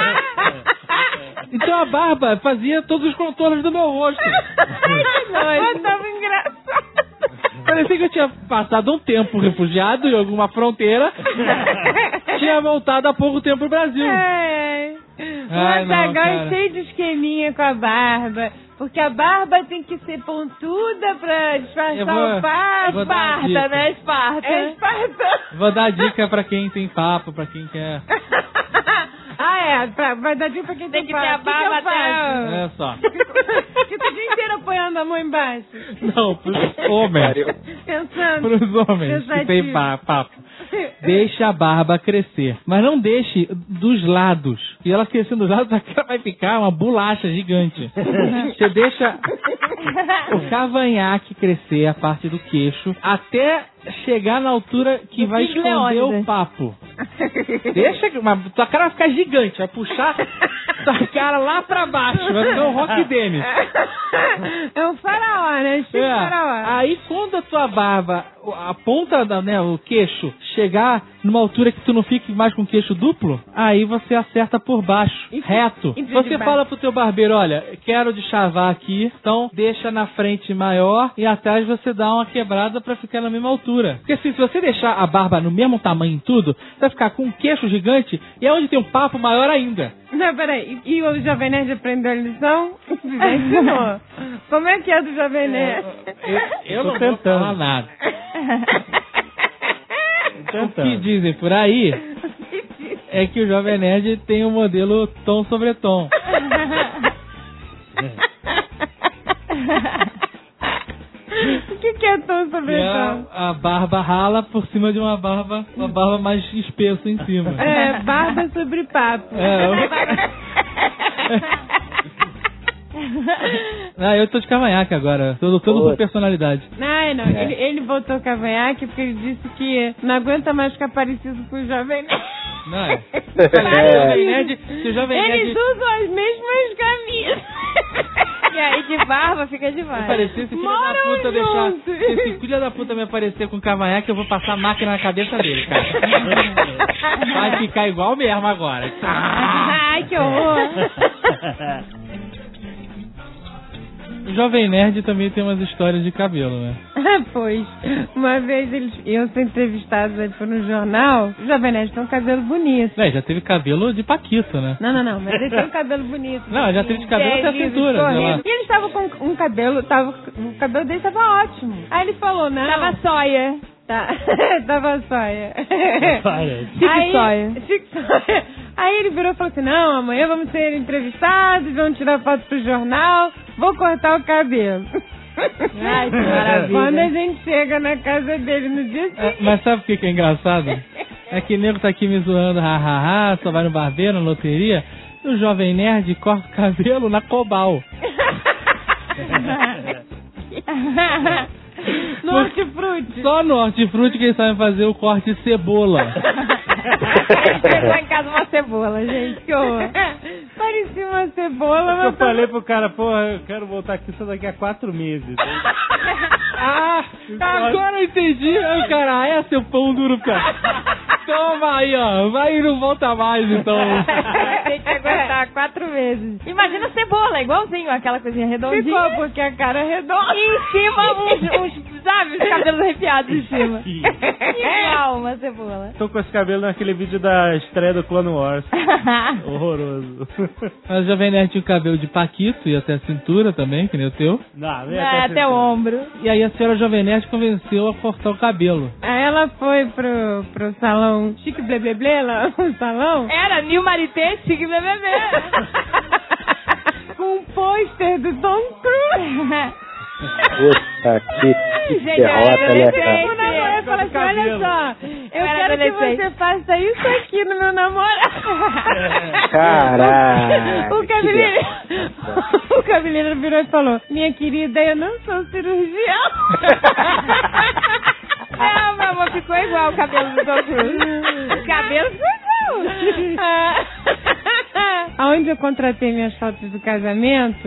Speaker 6: Então a barba fazia todos os contornos do meu rosto.
Speaker 5: Ai, tava engraçado.
Speaker 6: Parecia que eu tinha passado um tempo refugiado em alguma fronteira. Tinha voltado há pouco tempo pro Brasil.
Speaker 5: O
Speaker 6: Ai, não,
Speaker 5: Azaghal é
Speaker 6: cara.
Speaker 5: cheio de esqueminha com a barba. Porque a barba tem que ser pontuda pra disfarçar o papo.
Speaker 6: vou dar uma
Speaker 3: Esparta,
Speaker 6: dica.
Speaker 3: né? Esparta.
Speaker 5: É espartano.
Speaker 6: Vou dar dica pra quem tem papo, pra quem quer.
Speaker 5: Vai dar dica pra quem
Speaker 3: Tem que
Speaker 5: papo.
Speaker 3: ter a barba
Speaker 5: que eu faço?
Speaker 6: É só.
Speaker 5: Fica o dia inteiro apoiando a mão embaixo.
Speaker 6: Não, pros homens.
Speaker 5: Pensando.
Speaker 6: Pros homens que tem papo. Deixa a barba crescer. Mas não deixe dos lados. E ela crescendo dos lados, a cara vai ficar uma bolacha gigante. Você deixa o cavanhaque crescer, a parte do queixo, até chegar na altura que vai
Speaker 3: Big
Speaker 6: esconder
Speaker 3: Leônidas.
Speaker 6: o papo. Deixa, tua cara vai ficar gigante, vai puxar tua cara lá pra baixo, vai ficar o Rock Dennis.
Speaker 5: É um faraó, né? Chico faraó.
Speaker 6: Aí quando a tua barba, a ponta, o queixo, chegar numa altura que tu não fique mais com o queixo duplo, aí você acerta por baixo, reto.
Speaker 5: e de
Speaker 6: Você
Speaker 5: baixo.
Speaker 6: fala pro teu barbeiro, olha, quero deschavar aqui, então deixa na frente maior e atrás você dá uma quebrada pra ficar na mesma altura. Porque se você deixar a barba no mesmo tamanho em tudo, você vai ficar com um queixo gigante e é onde tem um papo maior ainda.
Speaker 5: Não, peraí. E o Jovem Nerd aprendeu a lição? Já ensinou. Como é que é do Jovem Nerd?
Speaker 6: Eu não vou falar nada. O que dizem por aí é que o Jovem Nerd tem o modelo tom sobre tom.
Speaker 5: O que é tom sobre
Speaker 6: Que
Speaker 5: tom?
Speaker 6: a barba rala por cima de uma barba mais espessa em cima.
Speaker 5: É, barba sobre papo.
Speaker 6: Eu tô de cavanhaque agora. Tô lutando por personalidade.
Speaker 5: Não. Ele botou cavanhaque porque ele disse que não aguenta mais ficar parecido com o Jovem Nerd.
Speaker 6: Não é? Jovem Nerd, se o Jovem
Speaker 5: Eles
Speaker 6: Nerd
Speaker 5: usam as mesmas camisas.
Speaker 3: E aí de barba fica demais.
Speaker 6: aparecer, se esse filho da puta me aparecer com cavanhaque, eu vou passar a máquina na cabeça dele, cara. Vai ficar igual mesmo agora.
Speaker 5: Ai, que horror.
Speaker 6: O Jovem Nerd também tem umas histórias de cabelo, né?
Speaker 5: Pois, uma vez eles iam ser entrevistados aí por um jornal, o Jovem Nerd tem um cabelo bonito.
Speaker 6: Já teve cabelo de Paquito, né?
Speaker 5: Não, mas ele tem um cabelo bonito.
Speaker 6: Não, já teve de cabelo até a cintura.
Speaker 5: Corrido. E ele estava com um cabelo, o cabelo dele estava ótimo. Aí ele falou, não.
Speaker 3: Tava sóia.
Speaker 5: Tá. Tava sóia.
Speaker 3: Chique sóia.
Speaker 5: Chique sóia. Aí ele virou e falou assim, não, amanhã vamos ser entrevistados, vamos tirar foto pro jornal, vou cortar o cabelo.
Speaker 3: Ai, que maravilha.
Speaker 5: Quando a gente chega na casa dele no dia seguinte...
Speaker 6: Mas sabe o que é engraçado? É que o nego tá aqui me zoando, hahaha, só vai no barbeiro, na loteria, e o Jovem Nerd corta o cabelo na Cobal.
Speaker 5: No hortifruti.
Speaker 6: Só no hortifruti que eles sabem fazer o corte de cebola.
Speaker 3: Chegou em casa uma cebola, gente. Que horror.
Speaker 5: Parecia uma cebola,
Speaker 2: Eu
Speaker 5: mas...
Speaker 2: falei pro cara, porra, eu quero voltar aqui só daqui a 4 meses.
Speaker 6: Ah, agora eu entendi. Aí, cara, é seu pão duro, cara. Toma aí, ó. Vai e não volta mais, então.
Speaker 3: Tem que aguentar 4 vezes. Imagina a cebola, igualzinho, aquela coisinha redondinha.
Speaker 5: Ficou, porque a cara é redonda.
Speaker 3: E em cima uns sabe, os cabelos arrepiados em cima. Igual uma cebola.
Speaker 2: Tô com esse cabelo naquele vídeo da estreia do Clone Wars. Horroroso.
Speaker 6: A Jovem Nerd tinha o cabelo de Paquito e até a cintura também, que nem o teu.
Speaker 2: Não,
Speaker 3: Até o ombro.
Speaker 6: E aí a senhora Jovem Nerd convenceu a cortar o cabelo.
Speaker 5: Aí ela foi pro salão Chique Blé Blé Blé, lá no salão,
Speaker 3: Era Nil Marité, Chique Bebê.
Speaker 5: com um pôster do Tom Cruise.
Speaker 4: Puta que
Speaker 3: Gente,
Speaker 4: derrota, né, cara?
Speaker 5: O namorado fala assim, olha só, eu quero que você faça isso aqui no meu namorado.
Speaker 4: Caralho.
Speaker 5: O cabeleireiro virou e falou, minha querida, eu não sou cirurgião.
Speaker 3: Não, meu amor, ficou igual o cabelo do Tom Cruise. O cabelo ficou igual.
Speaker 5: Aonde eu contratei minhas fotos do casamento,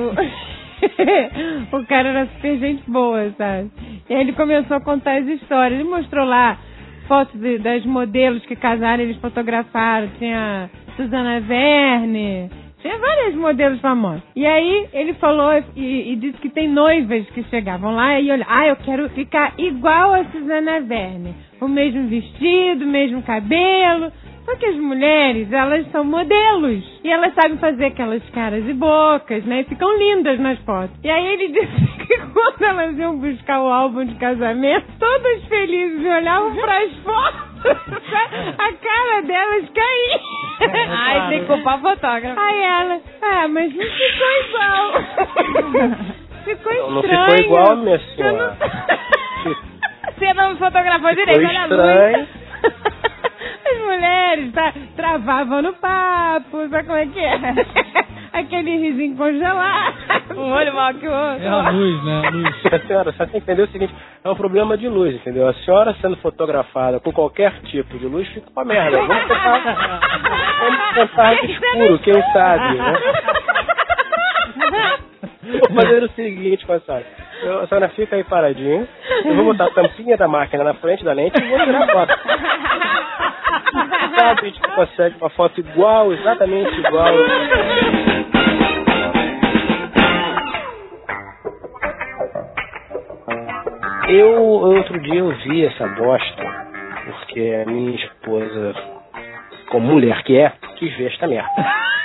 Speaker 5: o cara era super gente boa, sabe? E aí ele começou a contar as histórias. Ele mostrou lá fotos das modelos que casaram, eles fotografaram. Tinha Suzana Verne, tinha vários modelos famosos. E aí ele falou e disse que tem noivas que chegavam lá e olha, eu quero ficar igual a Suzana Verne. O mesmo vestido, o mesmo cabelo. Só que as mulheres, elas são modelos. E elas sabem fazer aquelas caras e bocas, né? E ficam lindas nas fotos. E aí ele disse que quando elas iam buscar o álbum de casamento, todas felizes olhavam para as fotos, a cara delas caía.
Speaker 3: Ai, tem que culpar o fotógrafo.
Speaker 5: Aí ela, mas não ficou igual. Ficou estranho.
Speaker 4: Não ficou igual, minha senhora.
Speaker 3: Você não me fotografou direito,
Speaker 4: Ficou
Speaker 3: olha a
Speaker 4: estranho.
Speaker 3: luz.
Speaker 5: As mulheres travavam no papo, sabe como é que é? Aquele risinho congelado.
Speaker 3: Um olho maior que o outro.
Speaker 6: É a luz, né? A luz.
Speaker 4: A senhora, só tem que entender o seguinte, é um problema de luz, entendeu? A senhora sendo fotografada com qualquer tipo de luz fica uma merda. Vamos tentar de escuro, quem sabe, né? Vou fazer o seguinte, passagem. A senhora fica aí paradinha, eu vou botar a tampinha da máquina na frente da lente e vou tirar a foto. Sabe, a gente consegue uma foto igual, exatamente igual. Outro dia eu vi essa bosta, porque a minha esposa, como mulher que é, quis ver esta merda.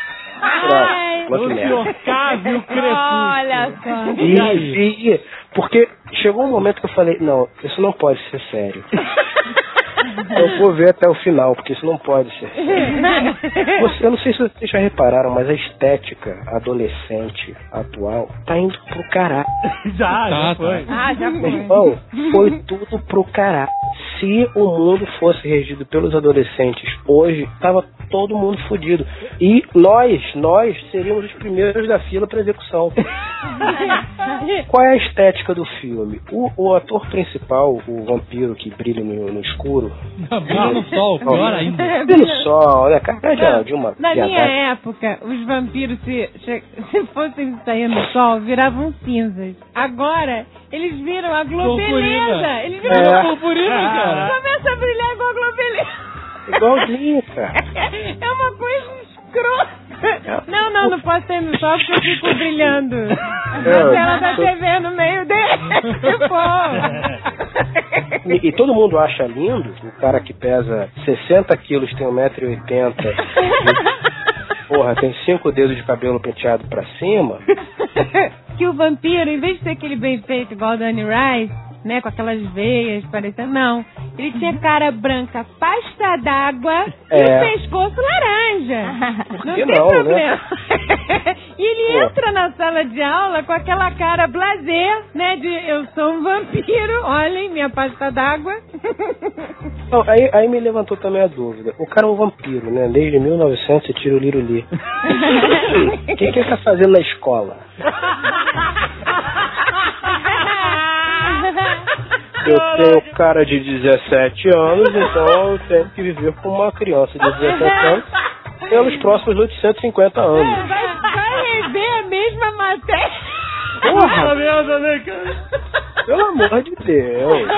Speaker 3: Olha só.
Speaker 4: E porque chegou um momento que eu falei, não, isso não pode ser sério. Eu vou ver até o final, porque isso não pode ser sério. Eu não sei se vocês já repararam, mas a estética adolescente atual tá indo pro caralho.
Speaker 2: Já foi.
Speaker 3: Já
Speaker 4: Meu
Speaker 3: foi.
Speaker 4: irmão, foi tudo pro caralho. Se o mundo fosse regido pelos adolescentes hoje, tava todo mundo fodido. E nós seríamos os primeiros da fila para execução. Qual é a estética do filme? O ator principal, o vampiro que brilha no escuro.
Speaker 6: Brilha no sol, pior ainda.
Speaker 4: Brilha no sol, né? Cara de uma
Speaker 5: Na minha
Speaker 4: piedade.
Speaker 5: época, os vampiros, se fossem sair no sol, viravam cinzas. Agora, eles viram a globeleza.
Speaker 6: Purpurina.
Speaker 5: Eles viram
Speaker 6: Purpurina, cara.
Speaker 5: Começa a brilhar igual a globeleza.
Speaker 4: Igualzinho, cara.
Speaker 5: É uma coisa escrota. Não posso sair no sol porque eu fico brilhando. A tela da TV no meio dele.
Speaker 4: E todo mundo acha lindo o cara que pesa 60 quilos, tem 1,80 m. Porra, tem 5 dedos de cabelo penteado pra cima.
Speaker 5: Que o vampiro, em vez de ser aquele bem feito igual o Danny Rice, né, com aquelas veias parecendo, não. Ele tinha cara branca, pasta d'água e o pescoço laranja.
Speaker 4: Por
Speaker 5: Não
Speaker 4: que
Speaker 5: tem
Speaker 4: não,
Speaker 5: problema.
Speaker 4: né?
Speaker 5: E ele entra na sala de aula com aquela cara blasé, né, de eu sou um vampiro, olhem minha pasta d'água.
Speaker 4: Não, aí me levantou também a dúvida. O cara é um vampiro, né? Desde 1900 você tira o Liruli. O que ele tá fazendo na escola? Eu tenho cara de 17 anos, então eu tenho que viver com uma criança de 17 anos pelos próximos 850 anos.
Speaker 5: Vai rever a mesma matéria.
Speaker 4: Porra!
Speaker 2: merda, né, cara?
Speaker 4: Pelo amor de Deus.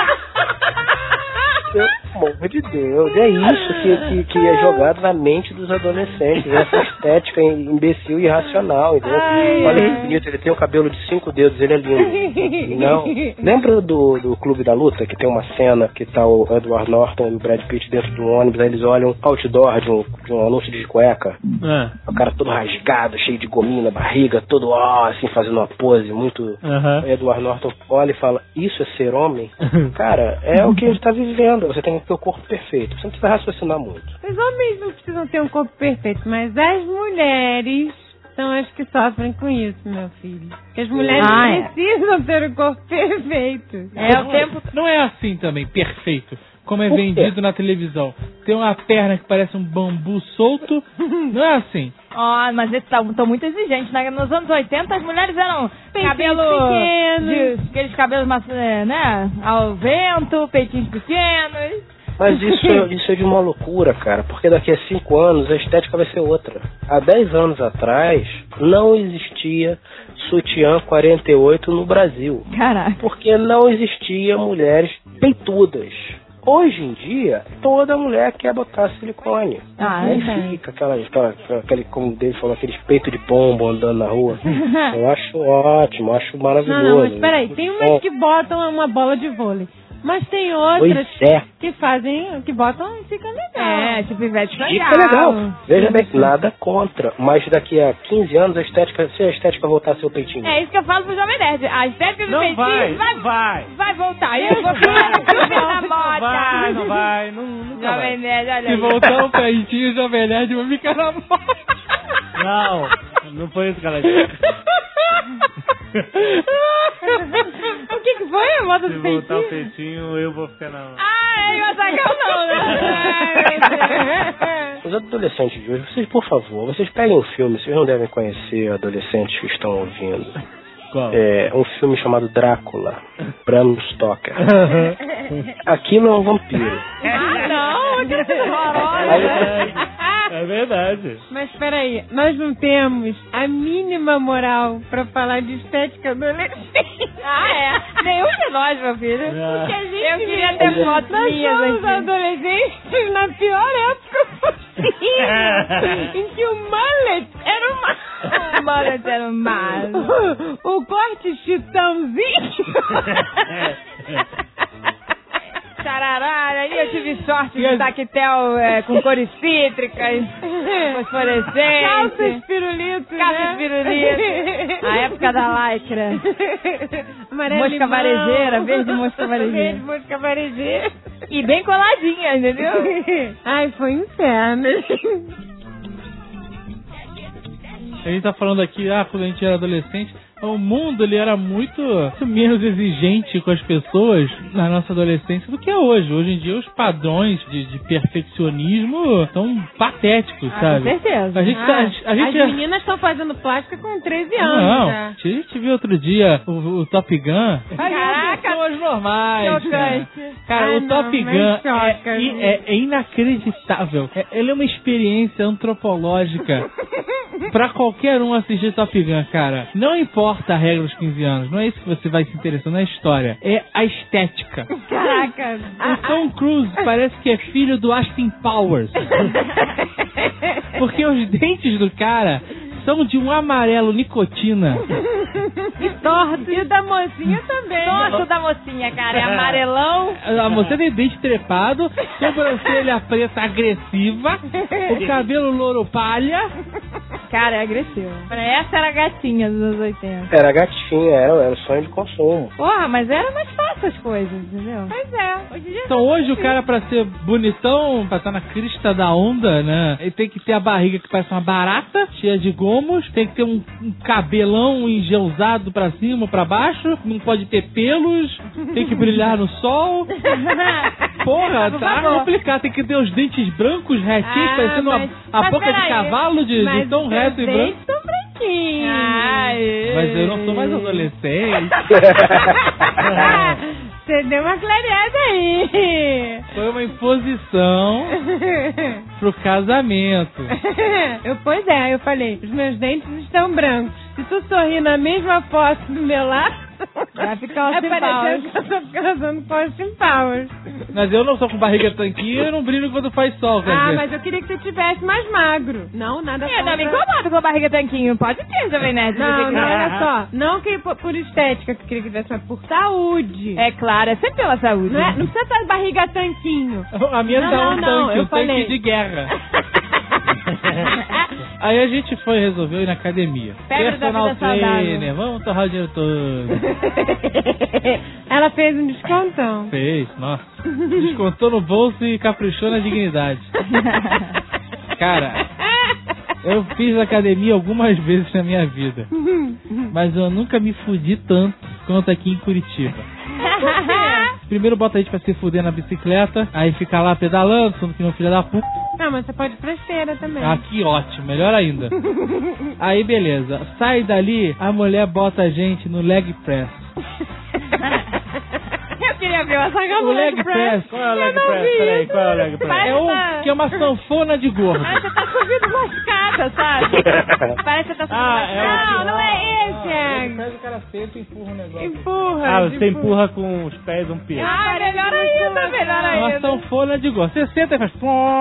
Speaker 4: Pelo amor de Deus. É isso que é jogado na mente dos adolescentes. Essa estética imbecil e irracional, entendeu? Olha que bonito, ele tem o cabelo de 5 dedos, ele é lindo. Não. Lembra do Clube da Luta, que tem uma cena que tá o Edward Norton e o Brad Pitt dentro do ônibus, aí eles olham outdoor de um anúncio de cueca. O cara todo rasgado, cheio de gominho na barriga, todo assim, fazendo uma pose muito... Edward Norton olha e fala, isso é ser homem? Cara, é o que a gente tá vivendo. Você tem que ter o corpo perfeito. Você não precisa raciocinar muito.
Speaker 5: Os homens não precisam ter um corpo perfeito, mas as mulheres são as que sofrem com isso, meu filho. Porque as mulheres precisam ter um corpo perfeito.
Speaker 6: O tempo não é assim também, perfeito. Como é vendido na televisão. Tem uma perna que parece um bambu solto. Não é assim.
Speaker 3: Mas eles estão muito exigentes. Nos anos 80 as mulheres eram cabelo pequenos, aqueles cabelos né, ao vento, peitinhos pequenos.
Speaker 4: Mas isso é de uma loucura, cara. Porque daqui a 5 anos a estética vai ser outra. Há 10 anos atrás não existia sutiã 48 no Brasil.
Speaker 3: Caraca.
Speaker 4: Porque não existia mulheres peitudas. Hoje em dia, toda mulher quer botar silicone. Aí fica aquele, como o David falou, aqueles peitos de pombo andando na rua. Eu acho ótimo, acho maravilhoso.
Speaker 5: Não, mas peraí, tem umas que botam uma bola de vôlei. Mas tem outras que botam e fica legal.
Speaker 3: Tipo Ivete Sangalo.
Speaker 4: Fica legal. Veja bem, nada contra. Mas daqui a 15 anos, se a estética voltar a ser o peitinho.
Speaker 3: É isso que eu falo pro Jovem Nerd. A estética do peitinho vai voltar. Eu vou ficar na moda.
Speaker 2: Não vai.
Speaker 3: Jovem Nerd, olha
Speaker 6: aí. Se voltar o peitinho, o Jovem Nerd vai ficar na moda.
Speaker 2: Não foi isso que ela disse.
Speaker 5: O que foi a moda do peitinho?
Speaker 2: Se voltar o peitinho, eu vou ficar na...
Speaker 3: o Azaghal não, né?
Speaker 4: Os adolescentes de hoje, vocês, por favor, vocês peguem um filme, vocês não devem conhecer adolescentes que estão ouvindo.
Speaker 2: Qual?
Speaker 4: É um filme chamado Drácula, Bram Stoker. Aquilo é um vampiro.
Speaker 3: Não, que horrorosa.
Speaker 2: É verdade.
Speaker 5: Mas peraí, nós não temos a mínima moral pra falar de estética adolescente.
Speaker 3: Nenhum de nós, meu filho.
Speaker 5: Porque a gente
Speaker 3: eu queria ter fotos minhas
Speaker 5: aqui. Nós somos adolescentes na pior época possível. Em que o mullet era
Speaker 3: o mullet era o
Speaker 5: o corte chitãozinho.
Speaker 3: Tararara, e eu tive sorte de tactel com cores cítricas, fosforescentes.
Speaker 5: Calças pirulitos,
Speaker 3: A época da lycra. Mosca varejeira, verde mosca varejeira. E bem coladinha, entendeu?
Speaker 5: Ai, foi um inferno.
Speaker 6: A gente tá falando aqui, quando a gente era adolescente, o mundo ele era muito menos exigente com as pessoas na nossa adolescência do que é hoje. Hoje em dia os padrões de perfeccionismo são patéticos, sabe?
Speaker 3: Com certeza.
Speaker 5: As meninas estão fazendo plástica com 13 anos.
Speaker 6: Não,
Speaker 5: já.
Speaker 6: A gente viu outro dia o Top Gun.
Speaker 3: Caraca,
Speaker 6: pessoas normais. Cara, o Top Gun é inacreditável. Ele é uma experiência antropológica pra qualquer um assistir Top Gun, cara. Não importa a regra dos 15 anos, não é isso que você vai se interessar na história, é a estética.
Speaker 5: Caraca.
Speaker 6: O Tom Cruise parece que é filho do Austin Powers. Porque os dentes do cara são de um amarelo nicotina.
Speaker 5: E torto. E o da mocinha também.
Speaker 3: Torto da mocinha, cara. É amarelão.
Speaker 6: A mocinha tem dente trepado, sobrancelha preta agressiva, o cabelo louro palha.
Speaker 3: Cara, é agressivo. Essa era a gatinha dos anos 80.
Speaker 4: Era gatinha, era sonho de consumo.
Speaker 3: Porra, mas era mais fácil as coisas, entendeu?
Speaker 5: Pois é. Hoje em dia
Speaker 6: então hoje o cara, pra ser bonitão, pra estar na crista da onda, né? Ele tem que ter a barriga que parece uma barata, cheia de gomos, tem que ter um cabelão engeusado pra cima, pra baixo, não pode ter pelos, tem que brilhar no sol. Porra, tá complicado. Tem que ter os dentes brancos, retinhos, parecendo a boca de cavalo de tão reto e branco.
Speaker 5: São branquinhos.
Speaker 6: Mas eu não sou mais adolescente.
Speaker 5: Você deu uma clareada aí.
Speaker 6: Foi uma imposição pro casamento.
Speaker 5: Pois é, eu falei, os meus dentes estão brancos. Se tu sorrir na mesma foto do meu lado,
Speaker 3: vai ficar Austin
Speaker 5: parecendo que eu tô casando com Austin Powers.
Speaker 6: Mas eu não sou com barriga tanquinha, eu não brilho quando faz sol, quer dizer.
Speaker 5: Mas eu queria que você tivesse mais magro. Não, nada
Speaker 3: Eu não me incomodo com a barriga tanquinho. Pode ter, Jovem Nerd.
Speaker 5: Não, olha só. Não que por estética que eu queria que tivesse, mas por saúde.
Speaker 3: É claro, é sempre pela saúde.
Speaker 5: Não precisa estar barriga tanquinho.
Speaker 6: A minha dá um tanque,
Speaker 5: eu
Speaker 6: um
Speaker 5: falei.
Speaker 6: tanque de guerra. Aí a gente resolveu ir na academia.
Speaker 3: Febre da
Speaker 6: Personal
Speaker 3: vida saudável.
Speaker 6: trainer, vamos torrar o dinheiro todo.
Speaker 5: Ela fez um descontão.
Speaker 6: Fez, nossa. Descontou no bolso e caprichou na dignidade. Cara, eu fiz academia algumas vezes na minha vida. Mas eu nunca me fudi tanto quanto aqui em Curitiba. Primeiro bota a gente pra se fuder na bicicleta, aí fica lá pedalando, sendo que não filha da puta.
Speaker 5: Não, mas você pode ir pra esteira também.
Speaker 6: Ah, que ótimo, melhor ainda. Aí beleza, sai dali, a mulher bota a gente no leg press.
Speaker 5: Eu queria ver o Azaghal
Speaker 6: O
Speaker 5: no
Speaker 6: leg press, qual é o leg press? Peraí, qual é o leg press?
Speaker 3: Parece
Speaker 6: É um que é uma sanfona de gordo.
Speaker 3: Parece que você tá subindo uma escada, sabe? Parece que você tá subindo uma escada.
Speaker 5: Não é esse,
Speaker 6: Faz o cara senta e empurra o negócio.
Speaker 5: Empurra.
Speaker 2: Você empurra com os pés um peso.
Speaker 3: Melhor ainda, melhor
Speaker 6: É uma
Speaker 3: ainda.
Speaker 6: sanfona de gordo. Você senta e faz...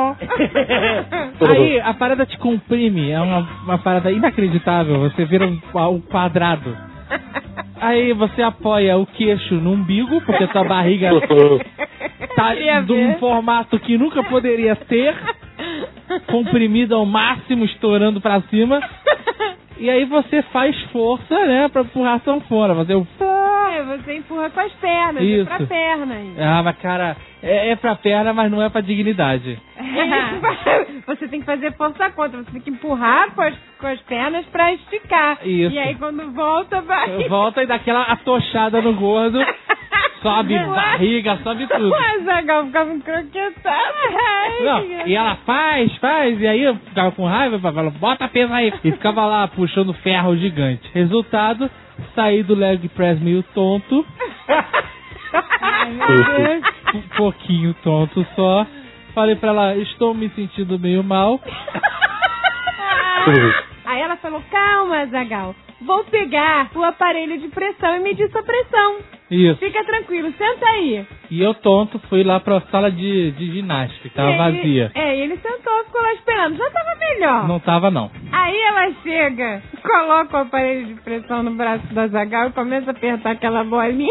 Speaker 6: Aí a parada te comprime, é uma parada inacreditável. Você vira um quadrado. Aí você apoia o queixo no umbigo, porque sua barriga tá de um formato que nunca poderia ter, comprimida ao máximo, estourando pra cima. E aí você faz força, né, pra empurrar a sanfona. Você
Speaker 5: empurra com as pernas,
Speaker 6: Isso.
Speaker 5: é pra perna.
Speaker 6: Ah, mas cara, é pra perna, mas não é pra dignidade.
Speaker 5: Você tem que fazer força contra, você tem que empurrar com as pernas pra esticar.
Speaker 6: Isso.
Speaker 5: E aí quando volta, vai...
Speaker 6: Volta e dá aquela atochada no gordo, sobe barriga, sobe tudo.
Speaker 5: O Azaghal ficava croquetado.
Speaker 6: Não, e ela faz, e aí eu ficava com raiva, falava, bota peso aí. E ficava lá puxando ferro gigante. Resultado, saí do leg press meio tonto.
Speaker 5: Ai, meu Deus.
Speaker 6: Um pouquinho tonto só. Falei pra ela, estou me sentindo meio mal.
Speaker 5: Aí ela falou, calma, Azaghal, vou pegar o aparelho de pressão e medir sua pressão.
Speaker 6: Isso.
Speaker 5: Fica tranquilo, senta aí.
Speaker 6: E eu tonto fui lá pra sala de ginástica, que tava vazia.
Speaker 5: Ele sentou, ficou lá esperando. Já tava melhor.
Speaker 6: Não tava, não.
Speaker 5: Aí ela chega, coloca o aparelho de pressão no braço do Azaghal e começa a apertar aquela bolinha.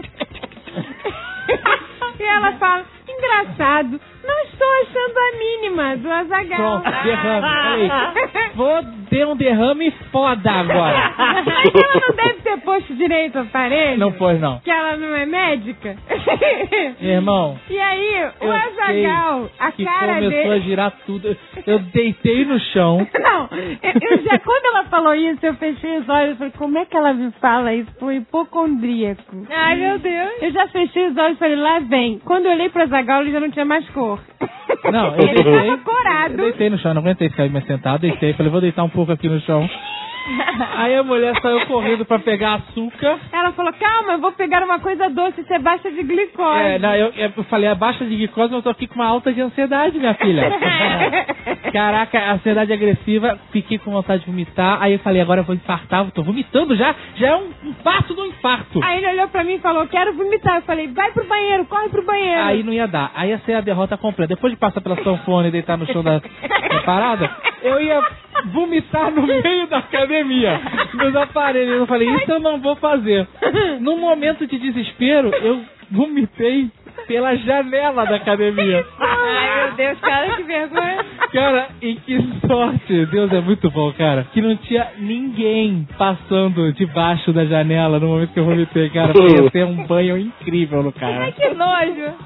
Speaker 5: E ela fala, engraçado, não estou achando a mínima do Azaghal.
Speaker 6: Pronto, derrame. Falei, vou ter um derrame foda agora.
Speaker 5: Mas ela não deve ter posto direito o aparelho?
Speaker 6: Não pôs, não.
Speaker 5: Que ela não é médica?
Speaker 6: Irmão,
Speaker 5: E aí, o Azaghal, a
Speaker 6: que
Speaker 5: cara
Speaker 6: começou
Speaker 5: dele...
Speaker 6: a girar tudo. Eu deitei no chão.
Speaker 5: Não, quando ela falou isso, eu fechei os olhos e falei, como é que ela me fala isso? Foi hipocondríaco.
Speaker 3: Ai, meu Deus.
Speaker 5: Eu já fechei os olhos e falei, lá vem. Quando eu olhei pro Azaghal, ele já não tinha mais cor.
Speaker 6: Não, eu
Speaker 5: Ele
Speaker 6: deitei.
Speaker 5: tava corado.
Speaker 6: Eu deitei no chão, não aguentei ficar mais sentado, deitei, falei, vou deitar um pouco aqui no chão. Aí a mulher saiu correndo pra pegar açúcar.
Speaker 5: Ela falou, calma, eu vou pegar uma coisa doce, isso é baixa de glicose.
Speaker 6: Eu falei, a baixa de glicose, mas eu tô aqui com uma alta de ansiedade, minha filha. Caraca, ansiedade agressiva, fiquei com vontade de vomitar. Aí eu falei, agora eu vou infartar, eu tô vomitando já é um passo do infarto.
Speaker 5: Aí ele olhou pra mim e falou, quero vomitar. Eu falei, vai pro banheiro, corre pro banheiro.
Speaker 6: Aí não ia dar, aí ia ser a derrota completa. Depois de passar pela sanfona e deitar no chão da parada, eu ia vomitar no meio da academia, nos aparelhos. Eu falei, isso eu não vou fazer. Num momento de desespero, eu vomitei pela janela da academia.
Speaker 3: Ai, meu Deus, cara, que vergonha.
Speaker 6: Cara, e que sorte, Deus é muito bom, cara, que não tinha ninguém passando debaixo da janela no momento que eu vomitei, cara, porque ia ter um banho incrível no cara.
Speaker 3: Ai, que nojo.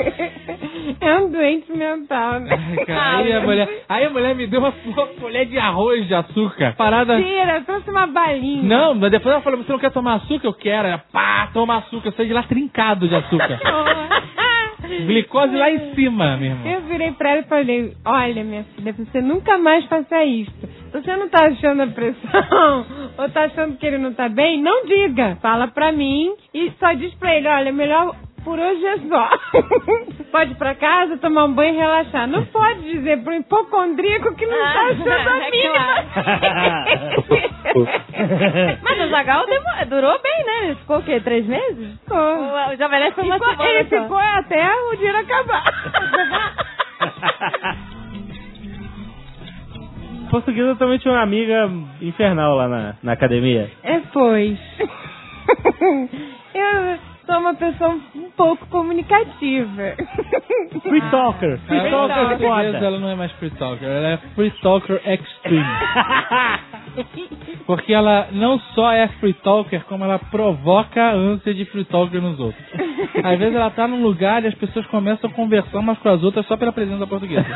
Speaker 5: É um doente mental, né?
Speaker 6: Ai, cara, aí a mulher me deu uma colher de arroz de açúcar, parada...
Speaker 5: Tira, trouxe uma balinha.
Speaker 6: Não, mas depois ela falou, você não quer tomar açúcar? Eu quero. Ela, pá, toma açúcar. Eu saí de lá trincado de açúcar. Glicose lá em cima, meu irmão.
Speaker 5: Eu virei pra ela e falei, olha, minha filha, você nunca mais faça isso. Se você não tá achando a pressão, ou tá achando que ele não tá bem, não diga. Fala pra mim e só diz pra ele, olha, melhor por hoje é só. Pode ir pra casa, tomar um banho e relaxar. Não pode dizer pro hipocondríaco que não tá achando a mínima.
Speaker 3: Mas o Zagal durou bem, né? Ele ficou o quê? 3 meses?
Speaker 5: Ficou.
Speaker 3: O Jovem Nerd foi uma semana
Speaker 5: Ele
Speaker 3: só.
Speaker 5: ficou até o dia acabar.
Speaker 2: Portuguesa também tinha uma amiga infernal lá na academia.
Speaker 5: Pois. Eu sou uma pessoa um pouco comunicativa.
Speaker 2: Free talker. Free talker foda.
Speaker 6: Ela não é mais free talker, ela é free talker extreme. Porque ela não só é free talker, como ela provoca a ânsia de free talker nos outros. Às vezes ela tá num lugar e as pessoas começam a conversar umas com as outras só pela presença portuguesa.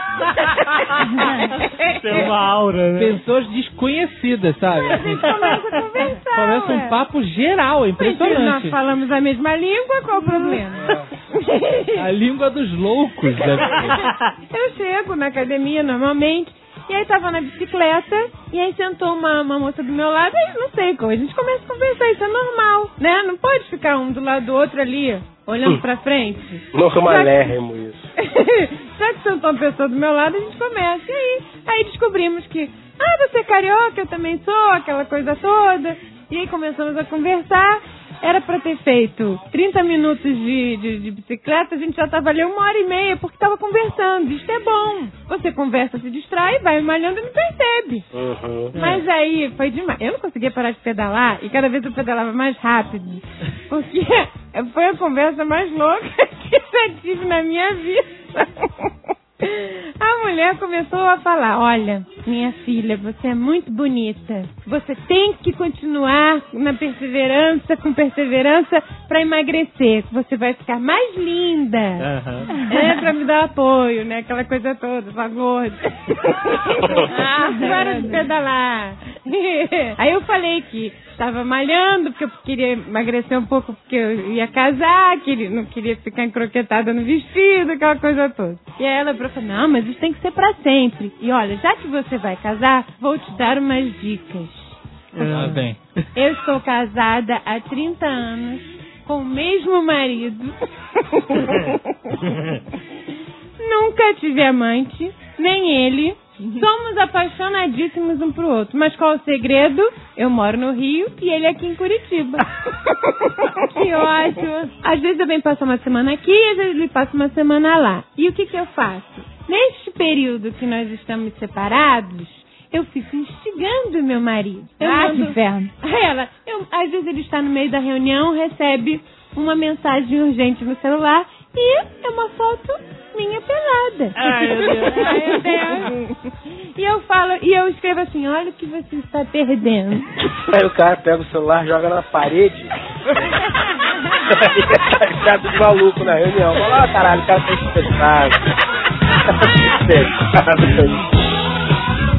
Speaker 2: Tem uma aura, né?
Speaker 6: Pessoas desconhecidas, sabe?
Speaker 5: A gente começa a conversar.
Speaker 6: Começa um papo geral, é
Speaker 5: Mas nós
Speaker 6: impressionante.
Speaker 5: falamos a mesma língua, qual o problema?
Speaker 6: A língua dos loucos, deve ser.
Speaker 5: Eu chego na academia normalmente, e aí tava na bicicleta, e aí sentou uma moça do meu lado, e não sei como, a gente começa a conversar, isso é normal, né? Não pode ficar um do lado do outro ali, olhando pra frente.
Speaker 4: Normalérrimo isso.
Speaker 5: Já que sentou uma pessoa do meu lado, a gente começa, e aí descobrimos que, você é carioca, eu também sou, aquela coisa toda, e aí começamos a conversar. Era pra ter feito 30 minutos de bicicleta, a gente já tava ali 1h30, porque tava conversando. Isso é bom. Você conversa, se distrai, vai malhando e não percebe.
Speaker 4: Uhum.
Speaker 5: Mas aí foi demais. Eu não conseguia parar de pedalar e cada vez eu pedalava mais rápido. Porque foi a conversa mais louca que eu já tive na minha vida. A mulher começou a falar: olha, minha filha, você é muito bonita. Você tem que continuar com perseverança pra emagrecer. Você vai ficar mais linda. Pra me dar apoio, né? Aquela coisa toda, sua gorda. Para de pedalar. Aí eu falei que estava malhando, porque eu queria emagrecer um pouco, porque eu ia casar, não queria ficar encroquetada no vestido, aquela coisa toda. E aí ela falou: não, mas isso tem que ser pra sempre. E olha, já que você vai casar, vou te dar umas dicas.
Speaker 6: Bem.
Speaker 5: Eu estou casada há 30 anos com o mesmo marido. Nunca tive amante, nem ele. Somos apaixonadíssimos um pro outro. Mas qual o segredo? Eu moro no Rio e ele aqui em Curitiba. Que ótimo. Às vezes eu venho passar uma semana aqui, às vezes ele passa uma semana lá. E o que eu faço? Neste período que nós estamos separados, eu fico instigando meu marido.
Speaker 3: Que inferno.
Speaker 5: Às vezes ele está no meio da reunião, recebe uma mensagem urgente no celular e é uma foto minha pelada.
Speaker 2: Ai, meu Deus.
Speaker 5: Ai, meu Deus. E eu escrevo assim: olha o que você está perdendo.
Speaker 4: Aí o cara pega o celular, joga na parede. Tá de maluco na reunião. Fala: caralho, o cara tá estressado.